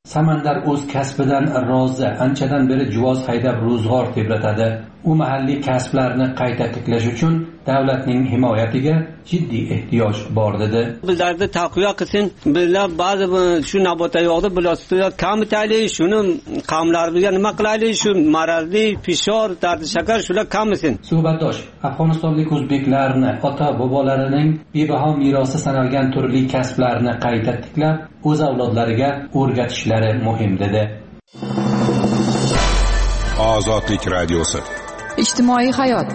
Samandar o'z kasbidan rozi, anchadan beri juvoz haydab ro'zg'or tebratadi. U mahalliy kasblarni qayta tiklash uchun davlatning himoyatiga jiddiy ehtiyoj bor dedi. Bizlarda taqviyo qilsin, bizlar ba'zi shu nabota yo'qdi, bular kamitaylik, shuni qavmlarimizga nima qilaylik, shu marazli, pishor, dardi shakar shular kamsin. Suhbatdosh Afg'onistonlik o'zbeklarni ota-bobolarining bebaho merosi sanalgan turli kasblarni qayta tiklab, o'z avlodlariga o'rgatishlari muhim dedi. Ozodlik radiosi. Ijtimoiy hayot.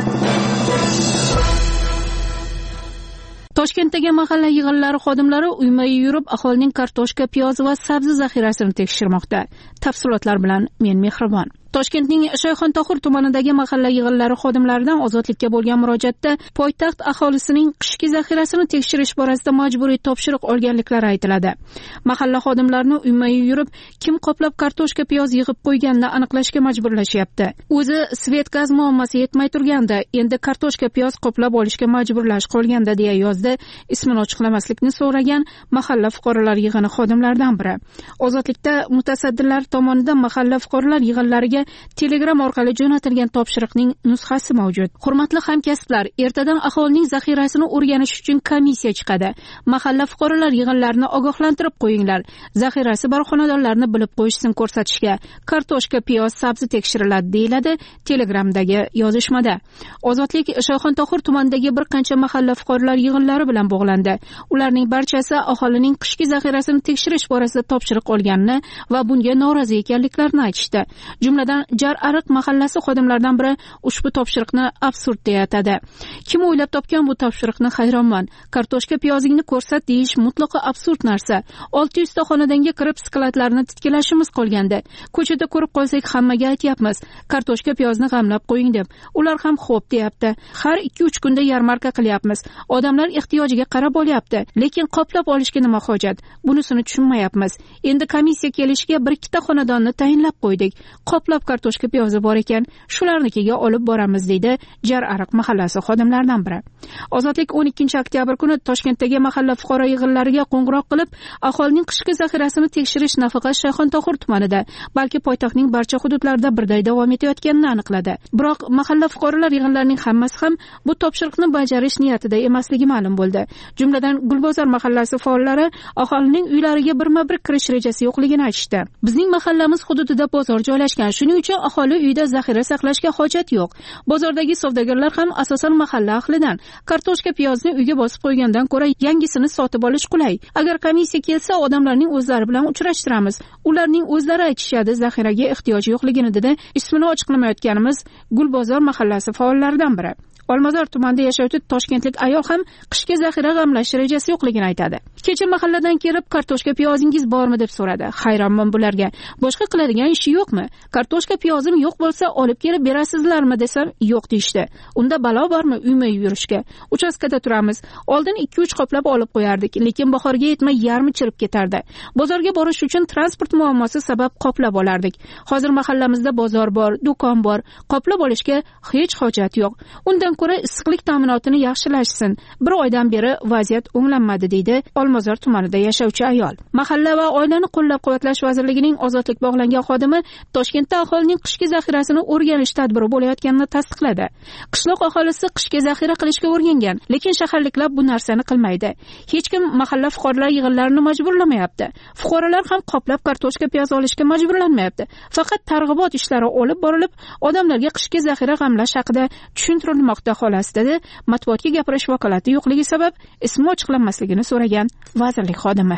Toshkentdagi mahalla yig'inlari xodimlari uyma-uy yurib, aholining kartoshka, piyoz va sabzi zaxirasini tekshirmoqda. Tafsilotlar bilan men Mehribon. Toshkentning Shayxontohur tumanidagi mahalla yig'inlari xodimlaridan ozodlikka bo'lgan murojaatda poytaxt aholisining qishki zaxirasini tekshirish borasida majburiy topshiriq olganliklari aytiladi. Mahalla xodimlarini uyma-uy yurib, kim qoplab kartoshka, piyoz yig'ib qo'yganini aniqlashga majburlashyapti. O'zi svet gaz muammosi yetmay turganda, endi kartoshka, piyoz qoplab olishga majburlash qolganda deya yozdi ismini ochiqlamaslikni so'ragan mahalla fuqarolar yig'ini xodimlaridan biri. Ozodlikda mutasaddilar tomonidan mahalla fuqarolar yig'inlariga Telegram orqali jo'natilgan topshiriqning nusxasi mavjud. Hurmatli hamkasblar, ertadan aholining zaxirasini o'rganish uchun komissiya chiqadi. Mahalla fuqarolar yig'inlarini ogohlantirib qo'yinglar. Zaxirasi bor xonadonlarni bilib qo'yishsin ko'rsatishga. Kartoshka, piyoz, sabzi tekshiriladi, deyiladi Telegramdagi yozishmada. Ozodlik Shayxontohur tumanidagi bir qancha mahalla fuqarolar yig'inlari bilan bog'landi. Ularning barchasi aholining qishki zaxirasini tekshirish borasida topshiriq olganini va bunga norozi ekanliklarini aytishdi. Jumladan Jar Ariq mahallasi xodimlaridan biri ushbu topshiriqni absurd deya atadi. Kim o'ylab topgan bu topshiriqni hayronman. Kartoshka, piyozingni ko'rsat deyish mutlaqo absurd narsa. 600 ta xonadonga kirib skladlarni titkilashimiz qolgandi. Ko'chada ko'rib qolsak hammaga aytyapmiz, kartoshka, piyozni g'amlab qo'ying deb. Ular ham xo'p deyapti. Har 2-3 kunda yarmarka qilyapmiz. Odamlar ehtiyojiga qarab olyapti, lekin qoplab olishga nima hojat? Bunisini tushunmayapmiz. Endi komissiya kelishiga 1-2 ta xonadonni tayinlab qo'ydik. Qoplab kartoshka, piyozi bor ekan, shularnikiga olib boramiz, deydi Jar Ariq mahallasi xodimlaridan biri. Ozodlik 12 oktyabr kuni Toshkentdagi mahalla fuqaro yig'inlariga qo'ng'iroq qilib, aholining qishki zaxirasini tekshirish nafaqat Shayxontohur tumanida, balki poytaxtning barcha hududlarida birday davom etayotganini aniqladi. Biroq mahalla fuqarolar yig'inlarining hammasi ham bu topshiriqni bajarish niyatida emasligi ma'lum bo'ldi. Jumladan Gulbozor mahallasi faollari aholining uylariga birma-bir kirish rejasi yo'qligini aytishdi. Bizning mahallamiz hududida bozor joylashgan, shuning uchun aholi uyda zaxira saqlashga hojat yo'q. Bozordagi savdogarlar ham asosan mahalla ahlidan. Kartoshka, piyozni uyga bosib qo'ygandan ko'ra yangisini sotib olish qulay. Agar komissiya kelsa, odamlarning o'zlari bilan uchrashtiramiz. Ularning o'zlari aytishadi zaxiraga ehtiyoj yo'qligini, dedi ismini ochiqlamayotganimiz Gulbozor mahallasi faollaridan biri. Olmazor tumanida yashovchi toshkentlik ayol ham qishga zaxira g'amlash rejasi yo'qligini aytadi. Kecha mahalladan kelib, kartoshka, piyozingiz bormi deb so'radi. Hayronman bularga. Boshqa qiladigan ishi yo'qmi? Kartoshka, piyozim yo'q bo'lsa, olib kelib berasizlarmi desam, yo'q deyishdi. Unda balo bormi uyma-uy yurishga? Uchastkada turamiz. Oldin 2-3 qoplab olib qo'yardik, lekin bahorga yetmay yarmi chirib ketardi. Bozorga borish uchun transport muammosi sabab qoplab olardik. Hozir mahallamizda bozor bor, do'kon bor. Qoplab olishga hech hojat yo'q. Undan ko'ra issiqlik ta'minotini yaxshilashsin. Bir oydan beri vaziyat o'nglanmadi, deydi Olmazor tumanida yashovchi ayol. Mahalla va oilani qo'llab-quvvatlash vazirligining ozodlik bog'langan xodimi Toshkentda aholining qishki zaxirasini o'rganish tadbiri bo'layotganini tasdiqladi. Qishloq aholisi qishki zaxira qilishga o'rgangan, lekin shaharliklar bu narsani qilmaydi. Hech kim mahalla fuqarolar yig'inlarini majburlamayapti. Fuqarolar ham qoplab kartoshka, piyoz olishga majburlanmayapti. Faqat targ'ibot ishlari olib borilib, odamlarga qishki zaxira g'amlash haqida tushuntirilmoqda, xolos, dedi matbuotga gapirish vakolati yo'qligi sabab ismi ochiqlanmasligini so'ragan vazirlik xodimi.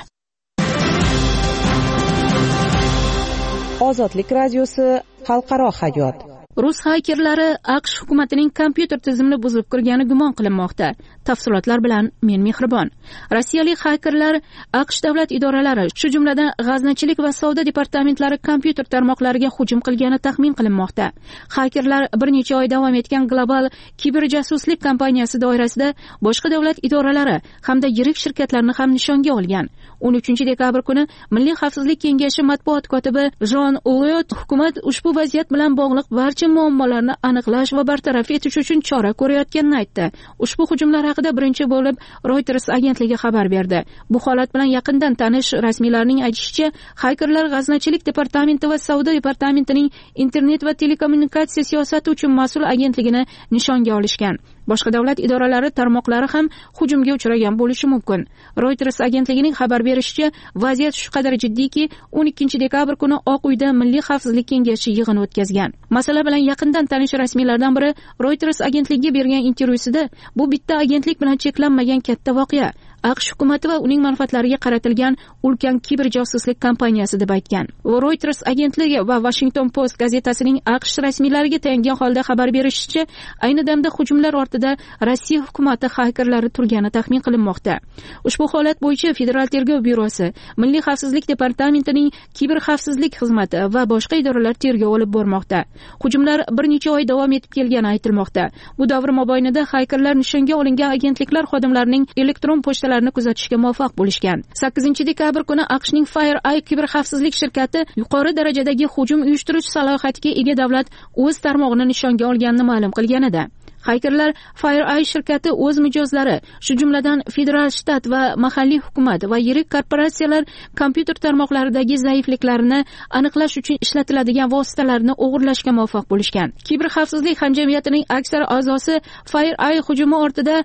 Ozodlik radiosi xalqaro hayot. Rus xakerlari AQSh hukumatining kompyuter tizimini buzib kirgani gumon qilinmoqda. Tafsilotlar bilan men Mehribon. Rossiyalik xakerlar AQSh davlat idoralari, shu jumladan g'aznachilik va savdo departamentlari kompyuter tarmoqlariga hujum qilgani taxmin qilinmoqda. Xakerlar bir necha oy davom etgan global kiberjasuslik kampaniyasi doirasida boshqa davlat idoralari hamda yirik shirkatlarni ham nishonga olgan. 13 dekabr kuni Milliy xavfsizlik kengashi matbuot kotibi Jon Uliyot hukumat ushbu vaziyat bilan bog'liq barcha barcha muammolarni aniqlash va bartaraf etish uchun chora ko'rayotganini aytdi. Ushbu hujumlar haqida birinchi bo'lib Reuters agentligi xabar berdi. Bu holat bilan yaqindan tanish rasmiylarning aytishicha, xakerlar g'aznachilik departamenti va savdo departamentining internet va telekommunikatsiya siyosati uchun mas'ul agentligini nishonga olishgan. Boshqa davlat idoralari tarmoqlari ham hujumga uchragan bo'lishi mumkin. Reuters agentligining xabar berishicha, vaziyat shu qadar jiddiyki, 12 dekabr kuni Oq uyda Milliy xavfsizlik kengashi yig'in o'tkazgan. Masala bilan yaqindan tanish rasmiylardan biri Reuters agentligiga bergan intervyusida, bu bitta agentlik bilan cheklanmagan katta voqea. AQSh hukumati va uning manfaatlariga qaratilgan ulkan kiber josuslik kampaniyasi deb aytgan. Reuters agentligi va Washington Post gazetasining AQSh rasmiylariga tayangan holda xabar berishicha, ayni damda hujumlar ortida Rossiya hukumati xakerlari turgani taxmin qilinmoqda. Ushbu holat bo'yicha Federal tergov byurosi, Milliy xavfsizlik departamentining kiber xavfsizlik xizmati va boshqa idoralar tergov olib bormoqda. Hujumlar bir necha oy davom etib kelgani aytilmoqda. Bu davr mobaynida xakerlar nishonga olingan agentliklar xodimlarining elektron pochtalarini kuzatishga muvaffaq bo'lishgan. 8-dekabr kuni AQShning FireEye kiber xavfsizlik shirkati yuqori darajadagi hujum uyushtirish salohiyatiga ega davlat o'z tarmog'ini nishonga olganini ma'lum qilgan edi. Xakerlar FireEye shirkati o'z mijozlari, shu jumladan federal shtat va mahalliy hukumat va yirik korporatsiyalar kompyuter tarmoqlaridagi zaifliklarni aniqlash uchun ishlatiladigan vositalarni o'g'irlashga muvaffaq bo'lishgan. Kiber xavfsizlik hamjamiyatining aksar a'zosi FireEye hujumi ortida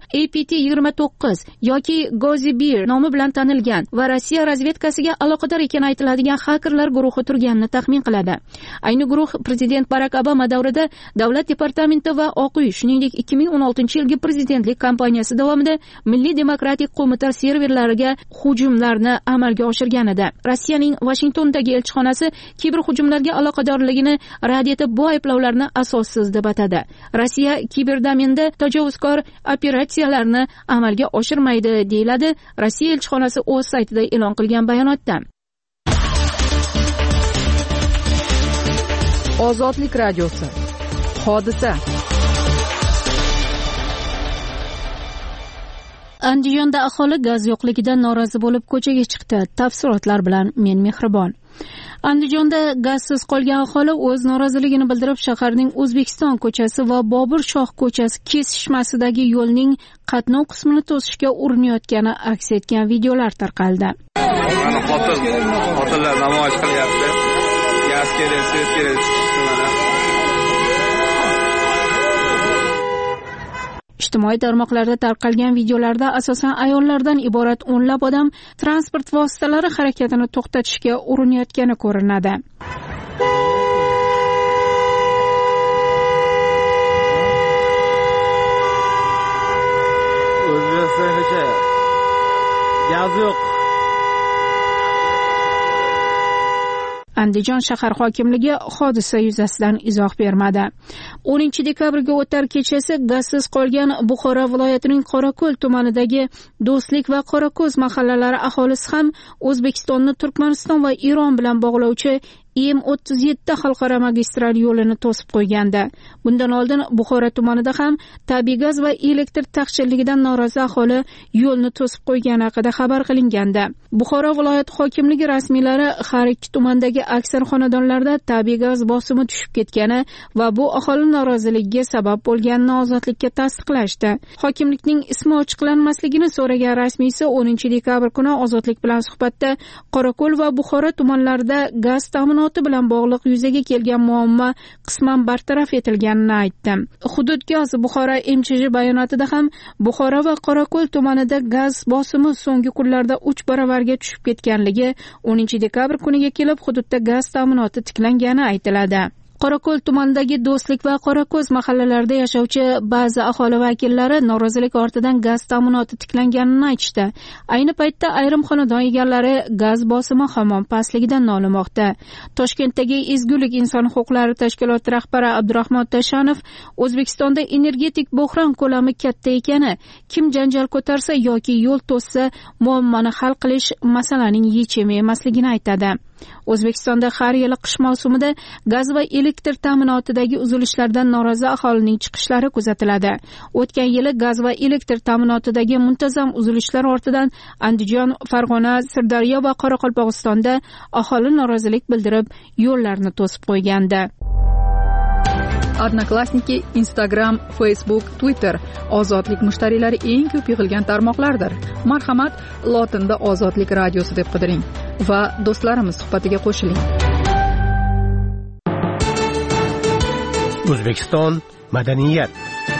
APT-29 yoki Gozi Bear nomi bilan tanilgan va Rossiya razvedkasiga aloqador ekani aytiladigan xakerlar guruhi turganini taxmin qiladi. Ayni guruh prezident Barack Obama davrida davlat departamenti va Oq uy, shuningdek 2016-yilgi prezidentlik kampaniyasi davomida Milliy demokratik qo'mita serverlariga hujumlarni amalga oshirgan edi. Rossiyaning Washingtondagi elchixonasi kiber hujumlarga aloqadorligini rad etib, bu ayblovlarni asossiz deb atadi. Rossiya kiberdomenda tajovuzkor operatsiyalarni amalga oshirmaydi, deyiladi Rossiya elchixonasi o'z saytida e'lon qilgan bayonotda. Ozodlik radiosi. Hodisa. Andijonda aholi gaz yo'qligidan norozi bo'lib ko'chaga chiqdi. Tafsilotlar bilan men Mehribon. Andijonda gazsiz qolgan aholi o'z noroziligini bildirib, shaharning O'zbekiston ko'chasi va Bobur Shoh ko'chasi kesishmasidagi yo'lning qatnov qismini to'sishga urinayotgani aks etgan videolar tarqaldi. Xotinlar namoyish qilyapti. Gaz kerak, svet kerak. Ijtimoiy tarmoqlarda tarqalgan videolarda asosan ayollardan iborat o'nlab odam transport vositalari harakatini to'xtatishga urinayotgani ko'rinadi. O'zbekistonda gaz yo'q. Andijon shahar hokimligi hodisa yuzasidan izoh bermadi. 10-dekabrga o'tar kechasi gazsiz qolgan Buxoro viloyatining Qorako'l tumanidagi Do'stlik va Qorako'z mahallalari aholisi ham O'zbekistonni Turkmaniston va Eron bilan bog'lovchi M37 xalqaro magistral yo'lini to'sib qo'ygandi. Bundan oldin Buxoro tumanida ham tabiiy gaz va elektr taqchilligidan norozi aholi yo'lni to'sib qo'ygani haqida xabar qilingandi. Buxoro viloyati hokimligi rasmiylari har ikki tumandagi aksar xonadonlarda tabiiy gaz bosimi tushib ketgani va bu aholi noroziligiga sabab bo'lganini ozodlikka tasdiqlashdi. Hokimlikning ismi ochiqlanmasligini so'ragan rasmiysi 10-dekabr kuni ozodlik bilan suhbatda Qorako'l va Buxoro tumanlarida gaz ta'minoti bilan bog'liq yuzaga kelgan muammo qisman bartaraf etilganini aytdi. Hududgaz Buxoro MChJ bayonotida ham Buxoro va Qorako'l tumanida gaz bosimi so'nggi kunlarda 3 baravarga tushib ketganligi, 10-dekabr kuniga kelib hududda gaz ta'minoti tiklangani aytiladi. Qorako'l tumanidagi Do'stlik va Qorako'z mahallalarida yashovchi ba'zi aholi vakillari norozilik ortidan gaz ta'minoti tiklanganini aytishdi. Ayni paytda ayrim xonadon egalari gaz bosimi hamon pastligidan nolimoqda. Toshkentdagi Ezgulik inson huquqlari tashkiloti rahbari Abdurahmon Tashanov O'zbekistonda energetik bo'hron ko'lami katta ekani, kim janjal ko'tarsa yoki yo'l to'ssa muammoni hal qilish masalaning yechimi emasligini aytadi. O'zbekistonda har yili qish mavsumida gaz va elektr ta'minotidagi uzilishlardan norozi aholining chiqishlari kuzatiladi. O'tgan yili gaz va elektr ta'minotidagi muntazam uzilishlar ortidan Andijon, Farg'ona, Sirdaryo va Qoraqalpog'istonda aholi norozilik bildirib, yo'llarni to'sib qo'ygandi. Odnoklassniki, Instagram, Facebook, Twitter ozodlik mushtariylari eng ko'p yig'ilgan tarmoqlardir. Marhamat, lotinda Ozodlik radiosi deb qidiring va do'stlarimiz suhbatiga qo'shiling. O'zbekiston madaniyat.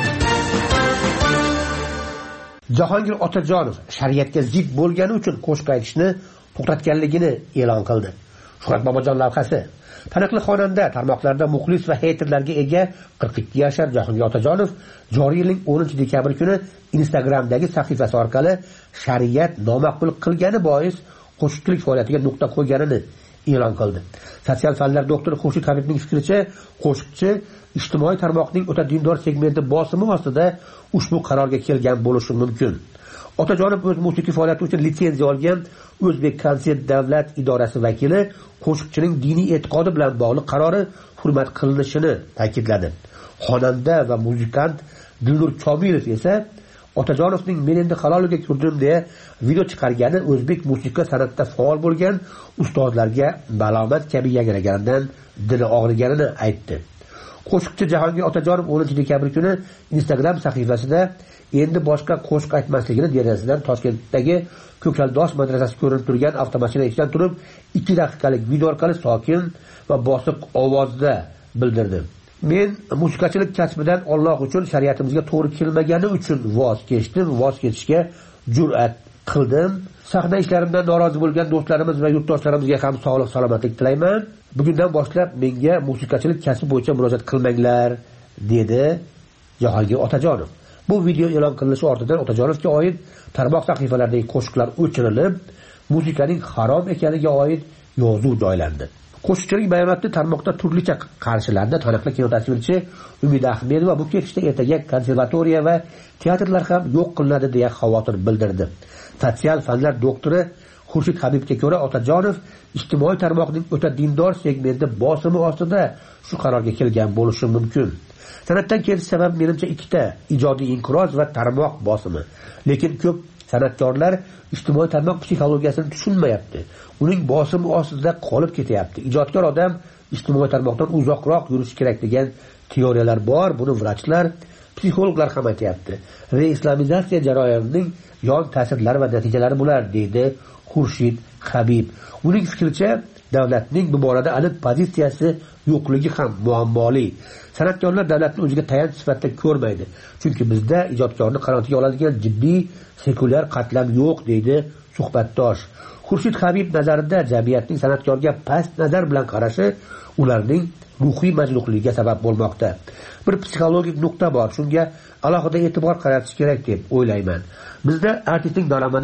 Jahongir Otajonov shariatga zid bo'lgani uchun qo'shiq aytishni to'xtatganligini e'lon qildi. Shuhrat Bobojon lavhasi. Taniqli xonanda tarmoqlarda muxlis va heyterlarga ega 42 yashar Jahongir Otajonov joriy yilning 10-dekabr kuni Instagramdagi sahifasi orqali shariat nomaqbul qilgani bois qo'shiqchilik faoliyatiga nuqta qo'yganini e'lon qildi. Sotsial fanlar doktori Xurshid Habibning fikricha, qo'shiqchi ijtimoiy tarmoqning o'ta dindor segmenti bosimi ostida ushbu qarorga kelgan bo'lishi mumkin. Otajonov o'z musiqiy faoliyati uchun litsenziya olgan O'zbek konsert davlat idorasi vakili qo'shiqchining diniy e'tiqodi bilan bog'liq qarori hurmat qilinishini ta'kidladi. Xonanda va muzikant Dilnur Komilov esa Otajonovning men endi halolga kirdim deya video chiqargani o'zbek musiqa san'atida faol bo'lgan ustozlarga balomat kabi yangraganidan dili og'riganini aytdi. Qo'shiqchi Jahongir Otajonov 10-dekabr kuni Instagram sahifasida endi boshqa qo'shiq aytmasligini derazasidan Toshkentdagi Ko'kaldosh madrasasi ko'rinib turgan avtomashina ichidan turib 2 daqiqalik video orqali sokin va bosiq ovozda bildirdi. Men musiqachilik kasbidan Alloh uchun shariatimizga to'g'ri kelmagani uchun voz kechishga jur'at qildim. Sahna ishlarimdan norozi bo'lgan do'stlarimiz va yurtdoshlarimizga ham sog'lik salomatlik tilayman. Bugundan boshlab menga musiqachilik kasbi bo'yicha murojaat qilmanglar, dedi Jahongir Otajonov. Bu video e'lon qilinishi ortidan Otajonovga oid tarmoq sahifalaridagi qo'shiqlar o'chirilib, musiqaning harom ekaniga oid yozuv joylandi. Qo'shiqchining bayonotni tarmoqda turlicha qarshilandi. Taniqli kinotasvirchi Umid Ahmedova bu ketishda ertaga konservatoriya va teatrlar ham yo'q qilinadi deya xavotir bildirdi. Sotsial fanlar doktori Xurshid Habibga ko'ra, Otajonov ijtimoiy tarmoqning o'ta dindor segmenti bosimi ostida shu qarorga kelgan bo'lishi mumkin. San'atdan ketish sabab menimcha ikkita: ijodiy inqiroz va tarmoq bosimi. Lekin ko'p san'atkorlar ijtimoiy tarmoq psixologiyasini tushunmayapti. Uning bosimi ostida qolib ketyapti. Ijodkor odam ijtimoiy tarmoqdan uzoqroq yurishi kerak degan teoriyalar bor. Buni vrachlar, psixologlar ham aytayapti. Reislamizatsiya jarayonining yon ta'sirlari va natijalari bular, deydi Xurshid Habib. Uning fikricha, davlatning bu borada aniq pozitsiyasi yo'qligi ham muammoli. San'atkorlar davlatni o'ziga tayanch sifatida ko'rmaydi. Chunki bizda ijodkorni qanotiga oladigan jiddiy sekulyar qatlam yo'q, deydi suhbatdosh. Xurshid Habib nazarida jamiyatning san'atkorga past nazar bilan qarashi ularning ruhiy majruhligiga sabab bo'lmoqda. Bir psixologik nuqta bor, shunga alohida e'tibor qaratish kerak deb o'ylayman. Bizda artistning daromadi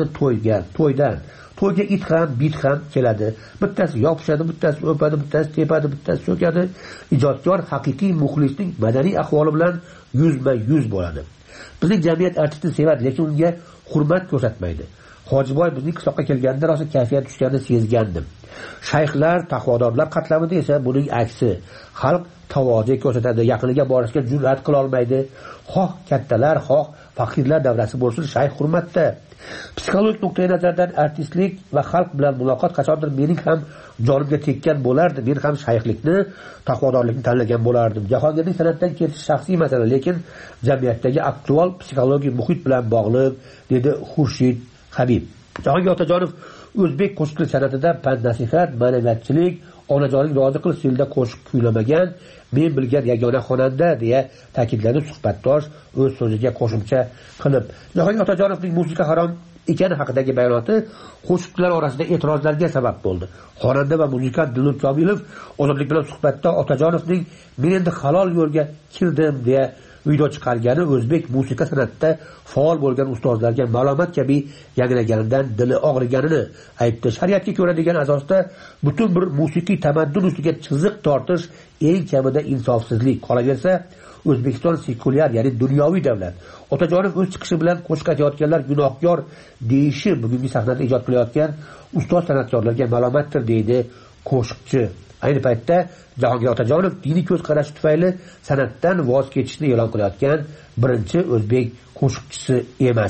to'yga it ham, bit ham keladi. Bittasi yopishadi, bittasi o'padi, bittasi tepadi, bittasi so'kadi. Ijodkor haqiqiy muxlisning madaniy ahvoli bilan yuzma-yuz bo'ladi. Bizning jamiyat artistni sevadi, lekin unga hurmat ko'rsatmaydi. Hojiboy bizning qishloqqa kelganda rosa kayfiyat tushganini sezgandim. Shayxlar, taqvodorlar qatlamida esa buning aksi. Xalq tavoze ko'rsatadi, yaqiniga borishga jur'at qila olmaydi. Xoh kattalar, xoh faqirlar davrasi bo'lsin, shayx hurmatda. Psixologik nuqtai nazardan artistlik va xalq bilan muloqot qachondir mening ham jonimga tekkan bo'lardi. Men ham shayxlikni, taqvodorlikni tanlagan bo'lardim. Jahongirning san'atdan ketish shaxsiy masala, lekin jamiyatdagi aktual psixologik muhit bilan bog'liq, dedi Xurshid Habib. Jahongir Otajonov o'zbek qo'shiqchilik san'atida pand-nasihat, ma'naviyatchilik, onajoning rozi qilish yo'lida qo'shiq kuylamagan men bilgan yagona xonanda deya ta'kidladi suhbatdosh o'z so'ziga qo'shimcha qilib. Jahongir Otajonovning musiqa harom ekani haqidagi bayonoti qo'shiqchilar orasida e'tirozlarga sabab bo'ldi. Xonanda va muzikant Dilnur Komilov Ozodlik bilan suhbatda Otajonovning men endi halol yo'lga kirdim deya video chiqargani o'zbek musiqa san'atida faol bo'lgan ustozlarga ma'lumot kabi yangraganidan dili og'riganini aytdi. Shariatga ko'ra degan asosda butun bir musiqiy tamaddun ustiga chiziq tortish eng kamida insofsizlik. Qolaversa, O'zbekiston sekulyar, ya'ni dunyoviy davlat. Otajonov o'z chiqishi bilan qo'shiq aytayotganlar gunohkor deyishi bugungi sahnada ijod qilayotgan ustoz san'atkorlarga ma'lumotdir, deydi qo'shiqchi. Ayni paytda Jahongir Otajonov diniy ko'z qarashi tufayli san'atdan voz kechishni e'lon qilayotgan birinchi o'zbek qo'shiqchisi emas.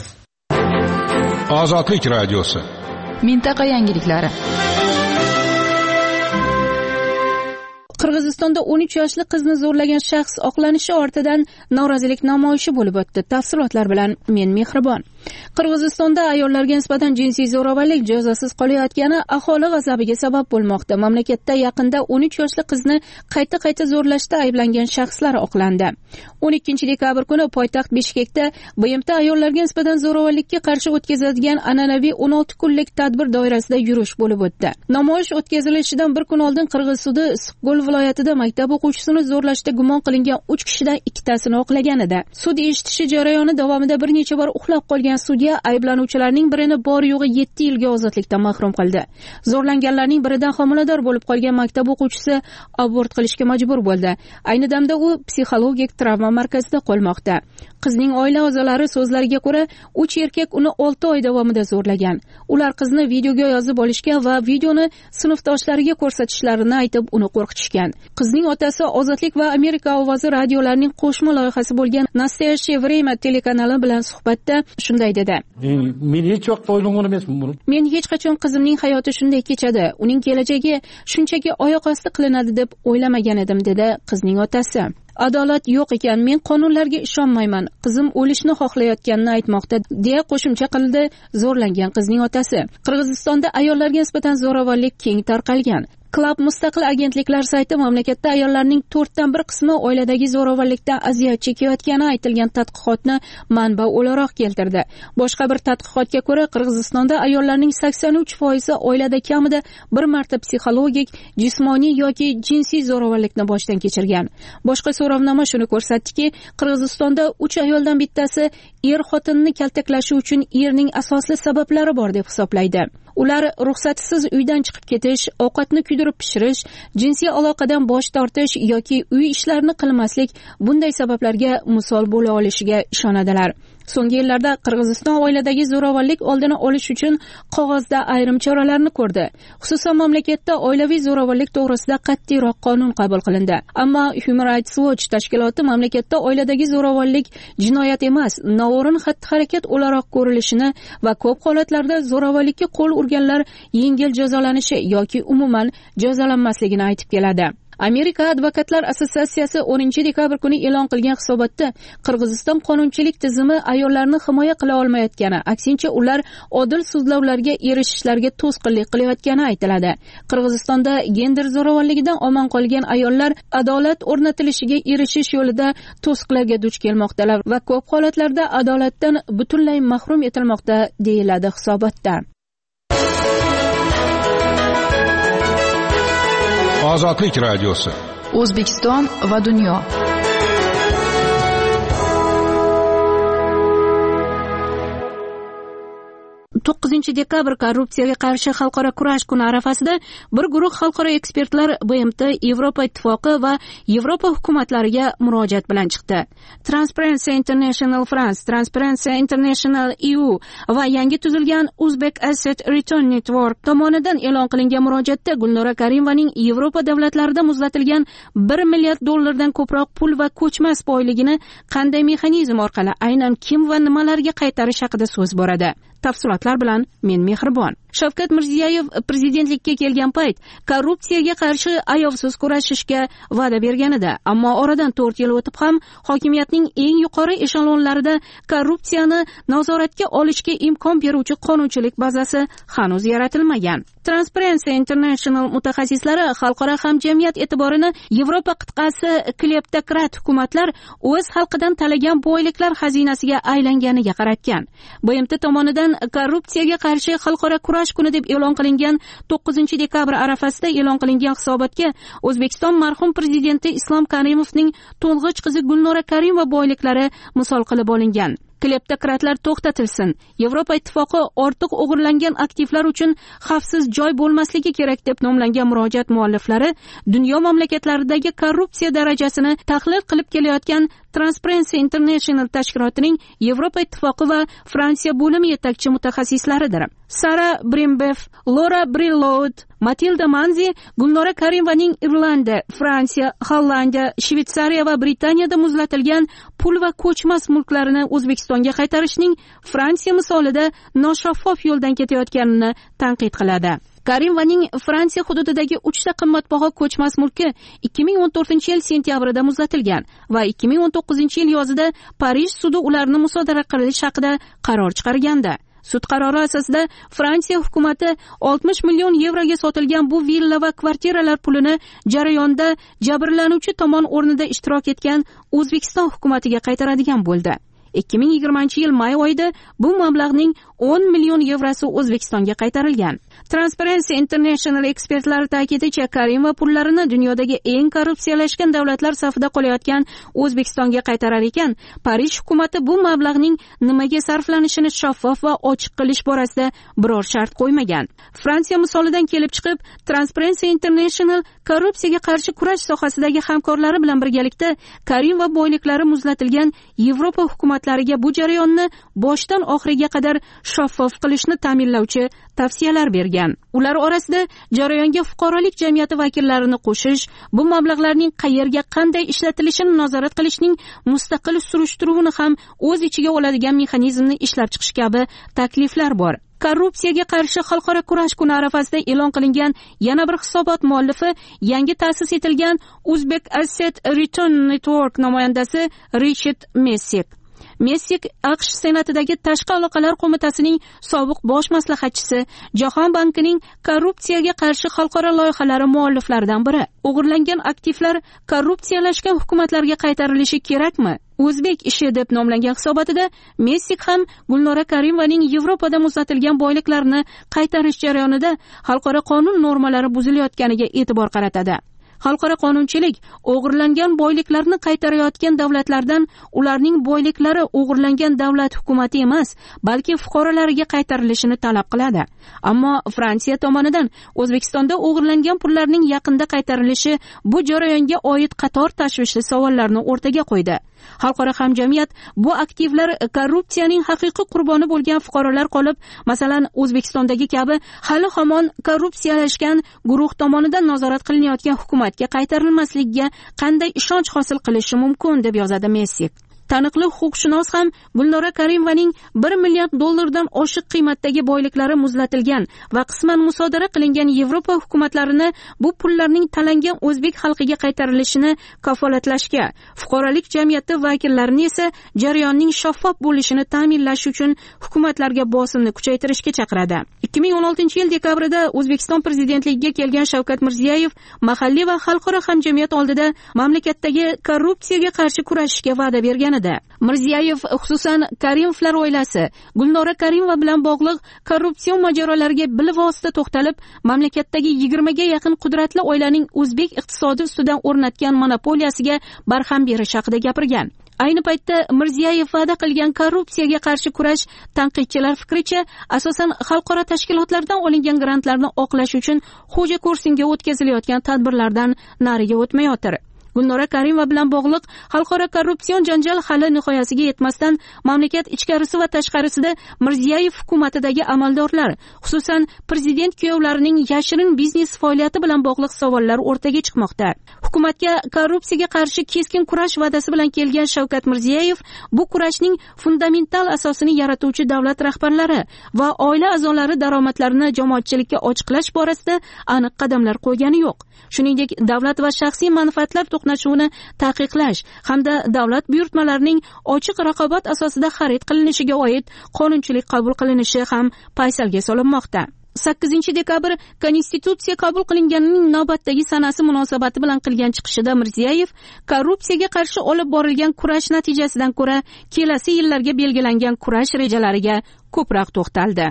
Ozodlik radiosi. Mintaqa yangiliklari. Qirg'izistonda 13 yoshli qizni zo'rlagan shaxs oqlanishi ortidan norozilik namoyishi bo'lib o'tdi. Tafsilotlar bilan men Mehribon. Qirg'izistonda ayollarga nisbatan jinsiy zo'ravonlik jazosiz qolayotgani aholi g'azabiga sabab bo'lmoqda. Mamlakatda yaqinda 13 yoshli qizni qayta zo'rlashda ayblangan shaxslar oqlandi. 12 dekabr kuni poytaxt Bishkekda BMT ayollarga nisbatan zo'ravonlikka qarshi o'tkazadigan an'anaviy 16 kunlik tadbir doirasida yurish bo'lib o'tdi. Namoyish o'tkazilishidan bir kun oldin Qirg'iz sudi Issiqko'l viloyatida maktab o'quvchisini zo'rlashda gumon qilingan 3 kishidan 2tasini oqlagan edi. Sud eshitishi jarayoni davomida bir necha bor uxlab qolgan sudya ayblanuvchilarning birini bor yo'g'i 7 yilga ozodlikdan mahrum qildi. Zo'rlanganlarning biridan homilador bo'lib qolgan maktab o'quvchisi abort qilishga majbur bo'ldi. Ayni damda u psixologik travma markazida qolmoqda. Qizning oila a'zolari so'zlariga ko'ra, 3 erkak uni 6 oy davomida zo'rlagan. Ular qizni videoga yozib olishgan va videoni sinfdoshlariga ko'rsatishlarini aytib, uni qo'rqitishgan. Qizning otasi Ozodlik va Amerika ovozi radiolarining qo'shma loyihasi bo'lgan Nastoящее время telekanali bilan suhbatda shunday dedi: Men hech vaqt o'ylagan emasman buni. Men hech qachon qizimning hayoti shunday kechadi, uning kelajagi shunchaki oyoq osti qilinadi deb o'ylamagan edim, dedi qizning otasi. Adolat yo'q ekan, men qonunlarga ishonmayman. Qizim o'lishni xohlayotganini aytmoqda, deya qo'shimcha qildi zo'rlangan qizning otasi. Qirg'izistonda ayollarga nisbatan zo'ravonlik keng tarqalgan. Club mustaqil agentliklar sayti mamlakatda ayollarning 4dan 1 qismi oiladagi zo'ravonlikdan aziyat chekayotgani aytilgan tadqiqotni manba o'laroq keltirdi. Boshqa bir tadqiqotga ko'ra, Qirg'izistonda ayollarning 83% oilada kamida bir marta psixologik, jismoniy yoki jinsiy zo'ravonlikni boshdan kechirgan. Boshqa so'rovnoma shuni ko'rsatdiki, Qirg'izistonda 3 ayoldan bittasi er xotinini kaltaklashi uchun erning asosli sabablari bor deb hisoblaydi. Ular ruxsatsiz uydan chiqib ketish, ovqatni kuydirib pishirish, jinsiy aloqadan bosh tortish yoki uy ishlarini qilmaslik bunday sabablarga misol bo'la olishiga ishonadilar. So'nggi yillarda Qirg'iziston oiladagi zo'ravonlik oldini olish uchun qog'ozda ayrim choralarni ko'rdi. Xususan, mamlakatda oilaviy zo'ravonlik to'g'risida qat'iyroq qonun qabul qilindi. Ammo Human Rights Watch tashkiloti mamlakatda oiladagi zo'ravonlik jinoyat emas, noo'rin xatti-harakat o'laroq ko'rilishini va ko'p holatlarda zo'ravonlikka qo'l urganlar yengil jazolanishi yoki umuman jazolanmasligini aytib keladi. Amerika Advokatlar assotsiatsiyasi 10 dekabr kuni e'lon qilgan hisobotda Qirg'iziston qonunchilik tizimi ayollarni himoya qila olmayotgani, aksincha ular odil sudlovlarga erishishlarga to'sqinlik qilayotgani aytiladi. Qirg'izistonda gender zo'ravonligidan omon qolgan ayollar adolat o'rnatilishiga erishish yo'lida to'siqlarga duch kelmoqdalar va ko'p holatlarda adolatdan butunlay mahrum etilmoqda, deyiladi hisobotda. Ozodlik radiosi. O'zbekiston va dunyo. 9 dekabr korrupsiyaga qarshi xalqaro kurash kuni arafasida bir guruh xalqaro ekspertlar BMT, Yevropa ittifoqi va Yevropa hukumatlariga murojaat bilan chiqdi. Transparency International France, Transparency International EU va yangi tuzilgan Uzbek Asset Return Network tomonidan e'lon qilingan murojaatda Gulnora Karimovaning Yevropa davlatlarida muzlatilgan $1 milliard dan ko'proq pul va ko'chmas boyligini qanday mexanizm orqali aynan kim va nimalarga qaytarish haqida so'z boradi. Tafsilotlar bilan men Mehribon. Shavkat Mirziyoyev prezidentlikka kelgan payt korrupsiyaga qarshi ayovsiz kurashishga va'da bergan edi, ammo oradan 4 yil o'tib ham hokimiyatning eng yuqori eshelonlarida korrupsiyani nazoratga olishga imkon beruvchi qonunchilik bazasi hanuz yaratilmagan. Transparency International mutaxassislari xalqaro hamjamiyat e'tiborini Yevropa qit'asi kleptokrat hukumatlar o'z xalqidan talagan boyliklar xazinasiga aylanganiga qaratgan. BMT tomonidan korrupsiyaga qarshi xalqaro kurash kuni deb e'lon qilingan 9 dekabr arafasida e'lon qilingan hisobotga O'zbekiston marhum prezidenti Islom Karimovning to'ng'ich qizi Gulnora Karimova boyliklari misol qilib olingan. Kleptokratlar to'xtatilsin. Yevropa ittifoqi ortiq o'g'irlangan aktivlar uchun xavfsiz joy bo'lmasligi kerak deb nomlangan murojaat mualliflari dunyo mamlakatlaridagi korrupsiya darajasini tahlil qilib kelayotgan Transparency International tashkilotining Yevropa ittifoqi va Fransiya bo'limi yetakchi mutaxassislaridir. Sara Brimbev, Laura Brilloud, Matilda Manzi Gulnora Karimovaning Irlandiya, Fransiya, Hollandiya, Shvetsariya va Britaniyada muzlatilgan pul va ko'chmas mulklarini O'zbekistonga qaytarishning Fransiya misolida noshaffof yo'ldan ketayotganini tanqid qiladi. Karimovaning Fransiya hududidagi 3 ta qimmatbaho ko'chmas mulki 2014-yil sentyabrida muzlatilgan va 2019-yil yozida Parij sudi ularni musodara qilish haqida qaror chiqargandi. Sud qarori asosida Fransiya hukumati 60 million yevroga sotilgan bu villa va kvartiralar pulini jarayonda jabrlanuvchi tomon o'rnida ishtirok etgan O'zbekiston hukumatiga qaytaradigan bo'ldi. 2020-yil may oyida bu mablag'ning 10 million yevrosi O'zbekistonga qaytarilgan. Transparency International ekspertlari ta'kidlashicha, Karimova pullarini dunyodagi eng korrupsiyalashgan davlatlar safida qolayotgan O'zbekistonga qaytarar ekan, Parij hukumati bu mablag'ning nimaga sarflanishini shaffof va ochiq qilish borasida biror shart qo'ymagan. Fransiya misolidan kelib chiqib, Transparency International korrupsiyaga qarshi kurash sohasidagi hamkorlari bilan birgalikda Karimova boyliklari muzlatilgan Yevropa hukumatlariga bu jarayonni boshdan oxiriga qadar shaffof qilishni ta'minlovchi tavsiyalar bergan. Ular orasida jarayonga fuqarolik jamiyati vakillarini qo'shish, bu mablag'larning qayerga qanday ishlatilishini nazorat qilishning mustaqil surishtiruvini ham o'z ichiga oladigan mexanizmni ishlab chiqish kabi takliflar bor. Korrupsiyaga qarshi xalqaro kurash kuni arafasida e'lon qilingan yana bir hisobot muallifi yangi ta'sis etilgan Uzbek Asset Return Network namoyandasi Richard Messik. Messik AQSh Senatidagi Tashqi aloqalar qo'mitasining sobiq bosh maslahatchisi, Jahon bankining korrupsiyaga qarshi xalqaro loyihalari mualliflaridan biri. O'g'irlangan aktivlar korrupsiyalashgan hukumatlarga qaytarilishi kerakmi? O'zbek ishi deb nomlangan hisobotida Messik ham Gulnora Karimovaning Yevropada muzlatilgan boyliklarini qaytarish jarayonida xalqaro qonun normalari buzilayotganiga e'tibor qaratadi. Xalqaro qonunchilik o'g'irlangan boyliklarni qaytarayotgan davlatlardan ularning boyliklari o'g'irlangan davlat hukumati emas, balki fuqarolariga qaytarilishini talab qiladi. Ammo Fransiya tomonidan O'zbekistonda o'g'irlangan pullarning yaqinda qaytarilishi bu jarayonga oid qator tashvishli savollarni o'rtaga qo'ydi. Xalqaro hamjamiyat bu aktivlar korrupsiyaning haqiqiy qurboni bo'lgan fuqarolar qolib, masalan, O'zbekistondagi kabi hali hamon korrupsiyalashgan guruh tomonidan nazorat qilinayotgan hukumatga qaytarilmasligiga qanday ishonch hosil qilishi mumkin deb yozadi Messik. Taniqli huquqshunos ham Gulnora Karimovaning $1 milliard dan oshiq qiymatdagi boyliklari muzlatilgan va qisman musodara qilingan Yevropa hukumatlarini bu pullarning talangan o'zbek xalqiga qaytarilishini kafolatlashga, fuqarolik jamiyati vakillarini esa jarayonning shaffof bo'lishini ta'minlash uchun hukumatlarga bosimni kuchaytirishga chaqiradi. 2016-yil dekabrida O'zbekiston prezidentligiga kelgan Shavkat Mirziyoyev mahalliy va xalqaro hamjamiyat oldida mamlakatdagi korrupsiyaga qarshi kurashishga va'da bergan edi. Mirziyoyev xususan Karimovlar oilasi, Gulnora Karimova bilan bog'liq korrupsion mojarolariga bilvosita to'xtalib, mamlakatdagi 20 ga yaqin qudratli oilaning o'zbek iqtisodi ustidan o'rnatgan monopoliyasiga barham berish haqida gapirgan. Ayni paytda Mirziyoyev va'da qilgan korrupsiyaga qarshi kurash tanqidchilar fikricha asosan xalqaro tashkilotlardan olingan grantlarni oqlash uchun xo'ja kursinga o'tkazilayotgan tadbirlardan nariga o'tmayotir. Gulnora Karimova bilan bog'liq xalqaro korrupsion janjal hali nihoyasiga yetmasdan mamlakat ichkarisi va tashqarisida Mirziyoyev hukumatidagi amaldorlar, xususan prezident kuyovlarining yashirin biznes faoliyati bilan bog'liq savollar o'rtaga chiqmoqda. Hukumatga korrupsiyaga qarshi keskin kurash va'dasi bilan kelgan Shavkat Mirziyoyev bu kurashning fundamental asosini yaratuvchi davlat rahbarlari va oila a'zolari daromadlarini jamoatchilikka ochiqlash borasida aniq qadamlar qo'ygani yo'q. Shuningdek, davlat va shaxsiy manfaatlar to'qnashuvini taqiqlash hamda davlat buyurtmalarining ochiq raqobat asosida xarid qilinishiga oid qonunchilik qabul qilinishi ham paysalga solinmoqda. 8 dekabr Konstitutsiya qabul qilinganining navbatdagi sanasi munosabati bilan qilgan chiqishida Mirziyoyev korrupsiyaga qarshi olib borilgan kurash natijasidan ko'ra kelasi yillarga belgilangan kurash rejalariga ko'proq to'xtaldi.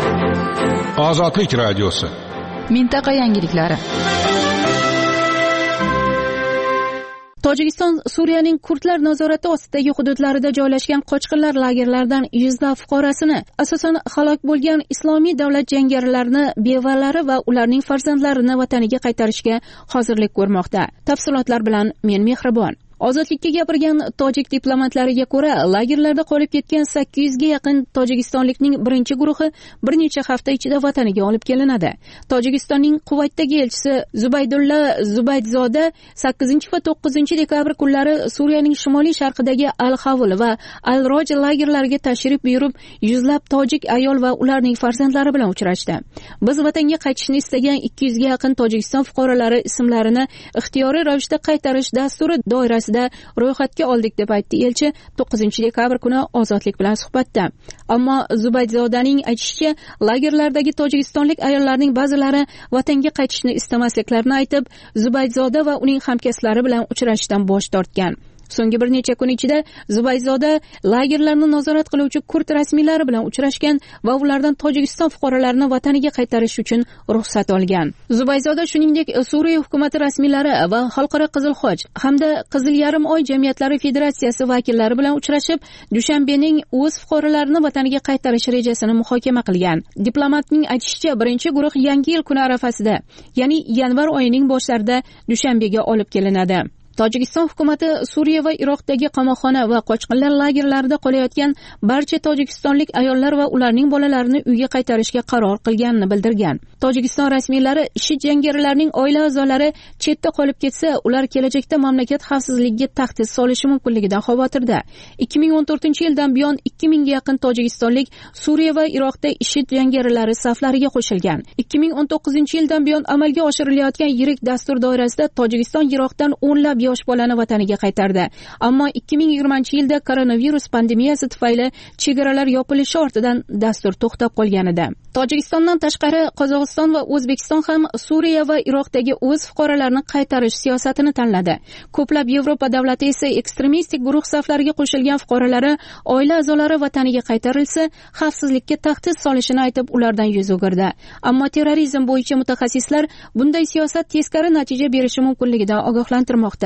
Ozodlik radiosi. Mintaqa yangiliklari. Tojikiston Suriyaning kurdlar nazorati ostidagi hududlarida joylashgan qochqinlar lagerlaridan yuzlab fuqarosini, asosan halok bo'lgan islomiy davlat jangarilarini, bevalari va ularning farzandlarini vataniga qaytarishga hozirlik ko'rmoqda. Tafsilotlar bilan men Mehribon. Ozodlikka gapirgan tojik diplomatlariga ko'ra, lagerlarda qolib ketgan 800 ga yaqin tojikistonlikning birinchi guruhi bir necha hafta ichida vataniga olib kelinadi. Tojikistonning Quvaytdagi elchisi Zubaydulla Zubaydzoda 8 va 9 dekabr kunlari Suriyaning shimoliy sharqidagi Al-Havl va Al-Roj lagerlariga tashrif buyurib, yuzlab tojik ayol va ularning farzandlari bilan uchrashdi. Biz vatanga qaytishni istagan 200 ga yaqin Tojikiston fuqarolari ismlarini ixtiyoriy ravishda qaytarish dasturi doirasida ro'yxatga oldik deb aytdi elchi 9 dekabr kuni Ozodlik bilan suhbatda. Ammo Zubaydzodaning aytishicha, lagerlardagi tojikistonlik ayollarning ba'zilari vatanga qaytishni istamasliklarini aytib, Zubaydzoda va uning hamkasblari bilan uchrashishdan bosh tortgan. So'nggi bir necha kun ichida Zubayzoda lagerlarni nazorat qiluvchi kurd rasmiylari bilan uchrashgan va ulardan Tojikiston fuqarolarini vataniga qaytarish uchun ruxsat olgan. Zubayzoda shuningdek Suriya hukumat rasmiylari va Xalqaro Qizil Xoch hamda Qizil yarim oy jamiyatlari federatsiyasi vakillari bilan uchrashib, Dushanbening o'z fuqarolarini vataniga qaytarish rejasini muhokama qilgan. Diplomatning aytishicha, birinchi guruh Yangi yil kuni arafasida, ya'ni yanvar oyining boshlarida Dushanbega olib kelinadi. Tojikiston hukumati Suriya va Iroqdagi qamoqxona va qochqinlar lagerlarida qolayotgan barcha tojikistonlik ayollar va ularning bolalarini uyga qaytarishga qaror qilganini bildirgan. Tojikiston rasmiylari IShID jangarilarning oila a'zolari chetda qolib ketsa, ular kelajakda mamlakat xavfsizligiga tahdid solishi mumkinligidan xavotirda. 2014-yildan buyon 2000 ga yaqin tojikistonlik Suriya va Iroqda IShID jangarilari saflariga qo'shilgan. 2019-yildan buyon amalga oshirilayotgan yirik dastur doirasida Tojikiston Iroqdan o'nlab yosh bolani vataniga qaytardi. Ammo 2020-yilda koronavirus pandemiyasi tufayli chegaralar yopilishi ortidan dastur to'xtab qolgan edi. Tojikistondan tashqari Qozog'iston va O'zbekiston ham Suriya va Iroqdagi o'z fuqarolarini qaytarish siyosatini tanladi. Ko'plab Yevropa davlati esa ekstremistik guruh saflariga qo'shilgan fuqarolari oila a'zolari vataniga qaytarilsa, xavfsizlikka tahdid solishini aytib, ulardan yuz o'girdi. Ammo terrorizm bo'yicha mutaxassislar bunday siyosat teskari natija berishi mumkinligidan ogohlantirmoqda.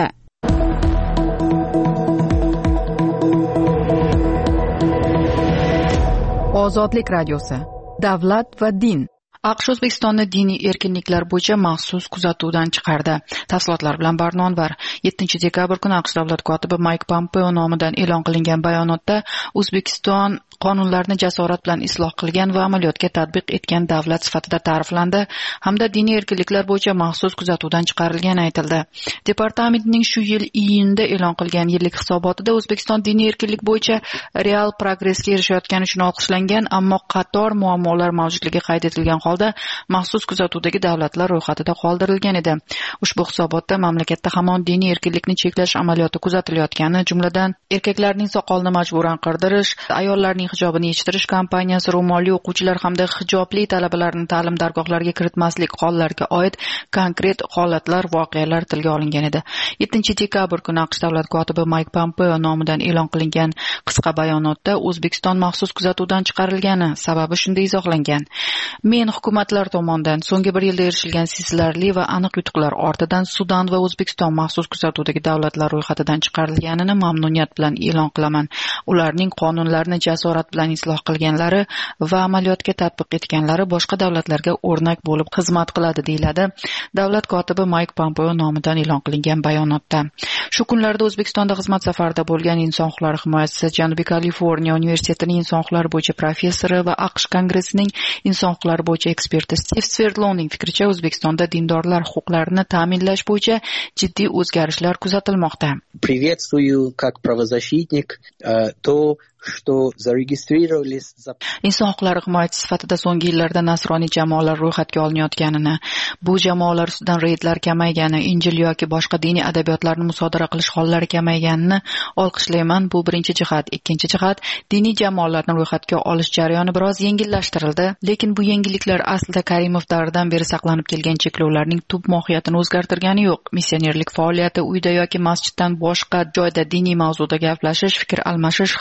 Ozodlik radiosi. Davlat va din. AQSh O'zbekistonni diniy erkinliklar bo'yicha maxsus kuzatuvdan chiqardi. Tafsilotlar bilan Barnonvar. 7 dekabr kuni AQSh davlat kotibi Mayk Pompeo nomidan e'lon qilingan bayonotda O'zbekiston qonunlarni jasorat bilan isloh qilgan va amaliyotga tatbiq etgan davlat sifatida ta'riflandi hamda diniy erkinliklar bo'yicha maxsus kuzatuvdan chiqarilgani aytildi. Departamentning shu yil iyunda e'lon qilgan yillik hisobotida O'zbekiston diniy erkinlik bo'yicha real progressga erishayotgani uchun olqishlangan, ammo qator muammolar mavjudligi qayd etilgan holda maxsus kuzatuvdagi davlatlar ro'yxatida qoldirilgan edi. Ushbu hisobotda mamlakatda hamon diniy erkinlikni cheklash amaliyoti kuzatilayotgani, jumladan erkaklarning soqolini majburan qirdirish, ayollarning hijobini yechtirish kampaniyasi, ro'molli o'quvchilar hamda hijobli talabalarni ta'lim dargohlariga kiritmaslik hollariga oid konkret holatlar, voqealar tilga olingan edi. 7 dekabr kuni AQSh davlat kotibi Mayk Pompeo nomidan e'lon qilingan qisqa bayonotda O'zbekiston maxsus kuzatuvdan chiqarilgani sababi shunday izohlangan. Men hukumatlar tomonidan so'nggi bir yilda erishilgan sezilarli va aniq yutuqlar ortidan Sudan va O'zbekiston maxsus kuzatuvdagi davlatlar ro'yxatidan chiqarilganini mamnuniyat bilan e'lon qilaman. Ularning qonunlarni jasorat bilan isloh qilganlari va amaliyotga tatbiq etganlari boshqa davlatlarga o'rnak bo'lib xizmat qiladi, deyiladi davlat kotibi Mayk Pompeo nomidan e'lon qilingan bayonotda. Shu kunlarda O'zbekistonda xizmat safarida bo'lgan inson huquqlari himoyachisi, Janubiy Kaliforniya universitetining inson huquqlari bo'yicha professori va AQSh kongressining inson huquqlari bo'yicha eksperti Steve Sverdlovning fikricha, O'zbekistonda dindorlar huquqlarini ta'minlash bo'yicha jiddiy o'zgarishlar kuzatilmoqda. Приветствую как правозащитник то, что зарегистрировались за... Inson huquqlari himoyachisi sifatida so'nggi yillarda nasroniy jamoalar ro'yxatga olinayotganini, bu jamoalar ustidan reydlar kamaygani, Injil yoki boshqa diniy adabiyotlarni musodara qilish hollari kamayganini olqishlayman. Bu birinchi jihat. Ikkinchi jihat, diniy jamoalarni ro'yxatga olish jarayoni biroz yengillashtirildi, lekin bu yengilliklar aslida Karimov davridan beri saqlanib kelgan cheklovlarning tub mohiyatini o'zgartirgani yo'q. Missionerlik faoliyati, uyda yoki masjiddan boshqa joyda diniy mavzuda gaplashish, fikr almashish hanuz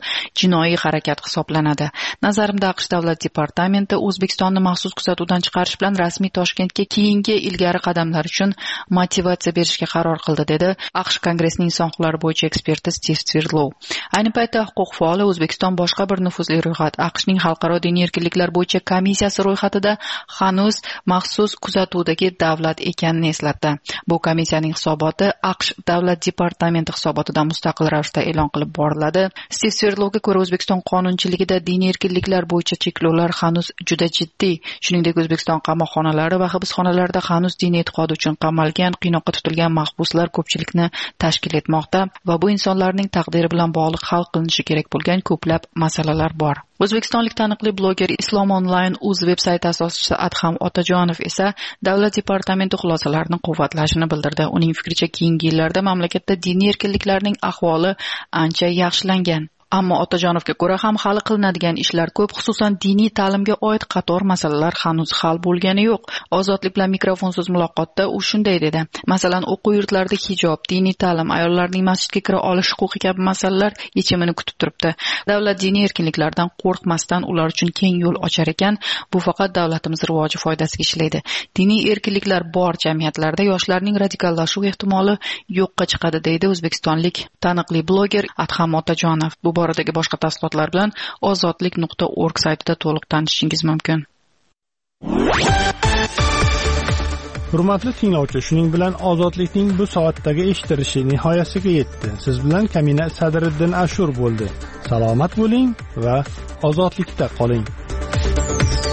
jinoiy harakat hisoblanadi. Nazarimda AQSh davlat departamenti O'zbekistonni maxsus kuzatuvdan chiqarish bilan rasmiy Toshkentga keyingi ilgari qadamlar uchun motivatsiya berishga qaror qildi, dedi AQSh Kongressining inson huquqlari bo'yicha eksperti Steve Svirlow. Ayni paytda huquq faoli O'zbekiston boshqa bir nufuzli ro'yxat AQShning xalqaro diniy erkinliklar bo'yicha komissiyasi ro'yxatida hanuz maxsus kuzatuvdagi davlat ekanini eslatdi. Bu komissiyaning hisoboti AQSh davlat departamenti hisobotidan mustaqil ravishda e'lon qilib boriladi. Steve Svirlowga ko'ra O'zbekiston qonunchiligida diniy erkinliklar bo'yicha cheklovlar hanuz juda jiddiy. Shuningdek, O'zbekiston qamoqxonalari va hibsxonalarida hanuz diniy e'tiqodi uchun qamalgan, qiynoqqa tutilgan mahbuslar ko'pchilikni tashkil etmoqda va bu insonlarning taqdiri bilan bog'liq hal qilinishi kerak bo'lgan ko'plab masalalar bor. O'zbekistonlik taniqli bloger Islom Online uz veb-sayti asoschisi Adham Otajonov esa davlat departamenti xulosalarini quvvatlashini bildirdi. Uning fikricha, keyingi yillarda mamlakatda diniy erkinliklarning ahvoli ancha yaxshilangan. Ammo Otajonovga ko'ra ham hali qilinadigan ishlar ko'p, xususan diniy ta'limga oid qator masalalar hanuz hal bo'lgani yo'q. Ozodlik bilan mikrofonsiz muloqotda u shunday dedi: masalan, o'quv yurtlarida hijob, diniy ta'lim, ayollarning masjidga kira olish huquqi kabi masalalar yechimini kutib turibdi. Davlat diniy erkinliklardan qo'rqmasdan ular uchun keng yo'l ochar ekan. Bu faqat davlatimiz rivoji foydasiga ishlaydi. Diniy erkinliklar bor jamiyatlarda yoshlarning radikallashuv ehtimoli yo'qqa chiqadi, deydi o'zbekistonlik taniqli bloger Adham Otajonov. Bu boradagi boshqa tafsilotlar bilan ozodlik.org saytida to'liq tanishishingiz mumkin. Hurmatli tinglovchi, shuning bilan ozodlikning bu soatdagi eshittirishi nihoyasiga yetdi. Siz bilan Kamina Sadriddin Ashur bo'ldi. Salomat bo'ling va ozodlikda qoling.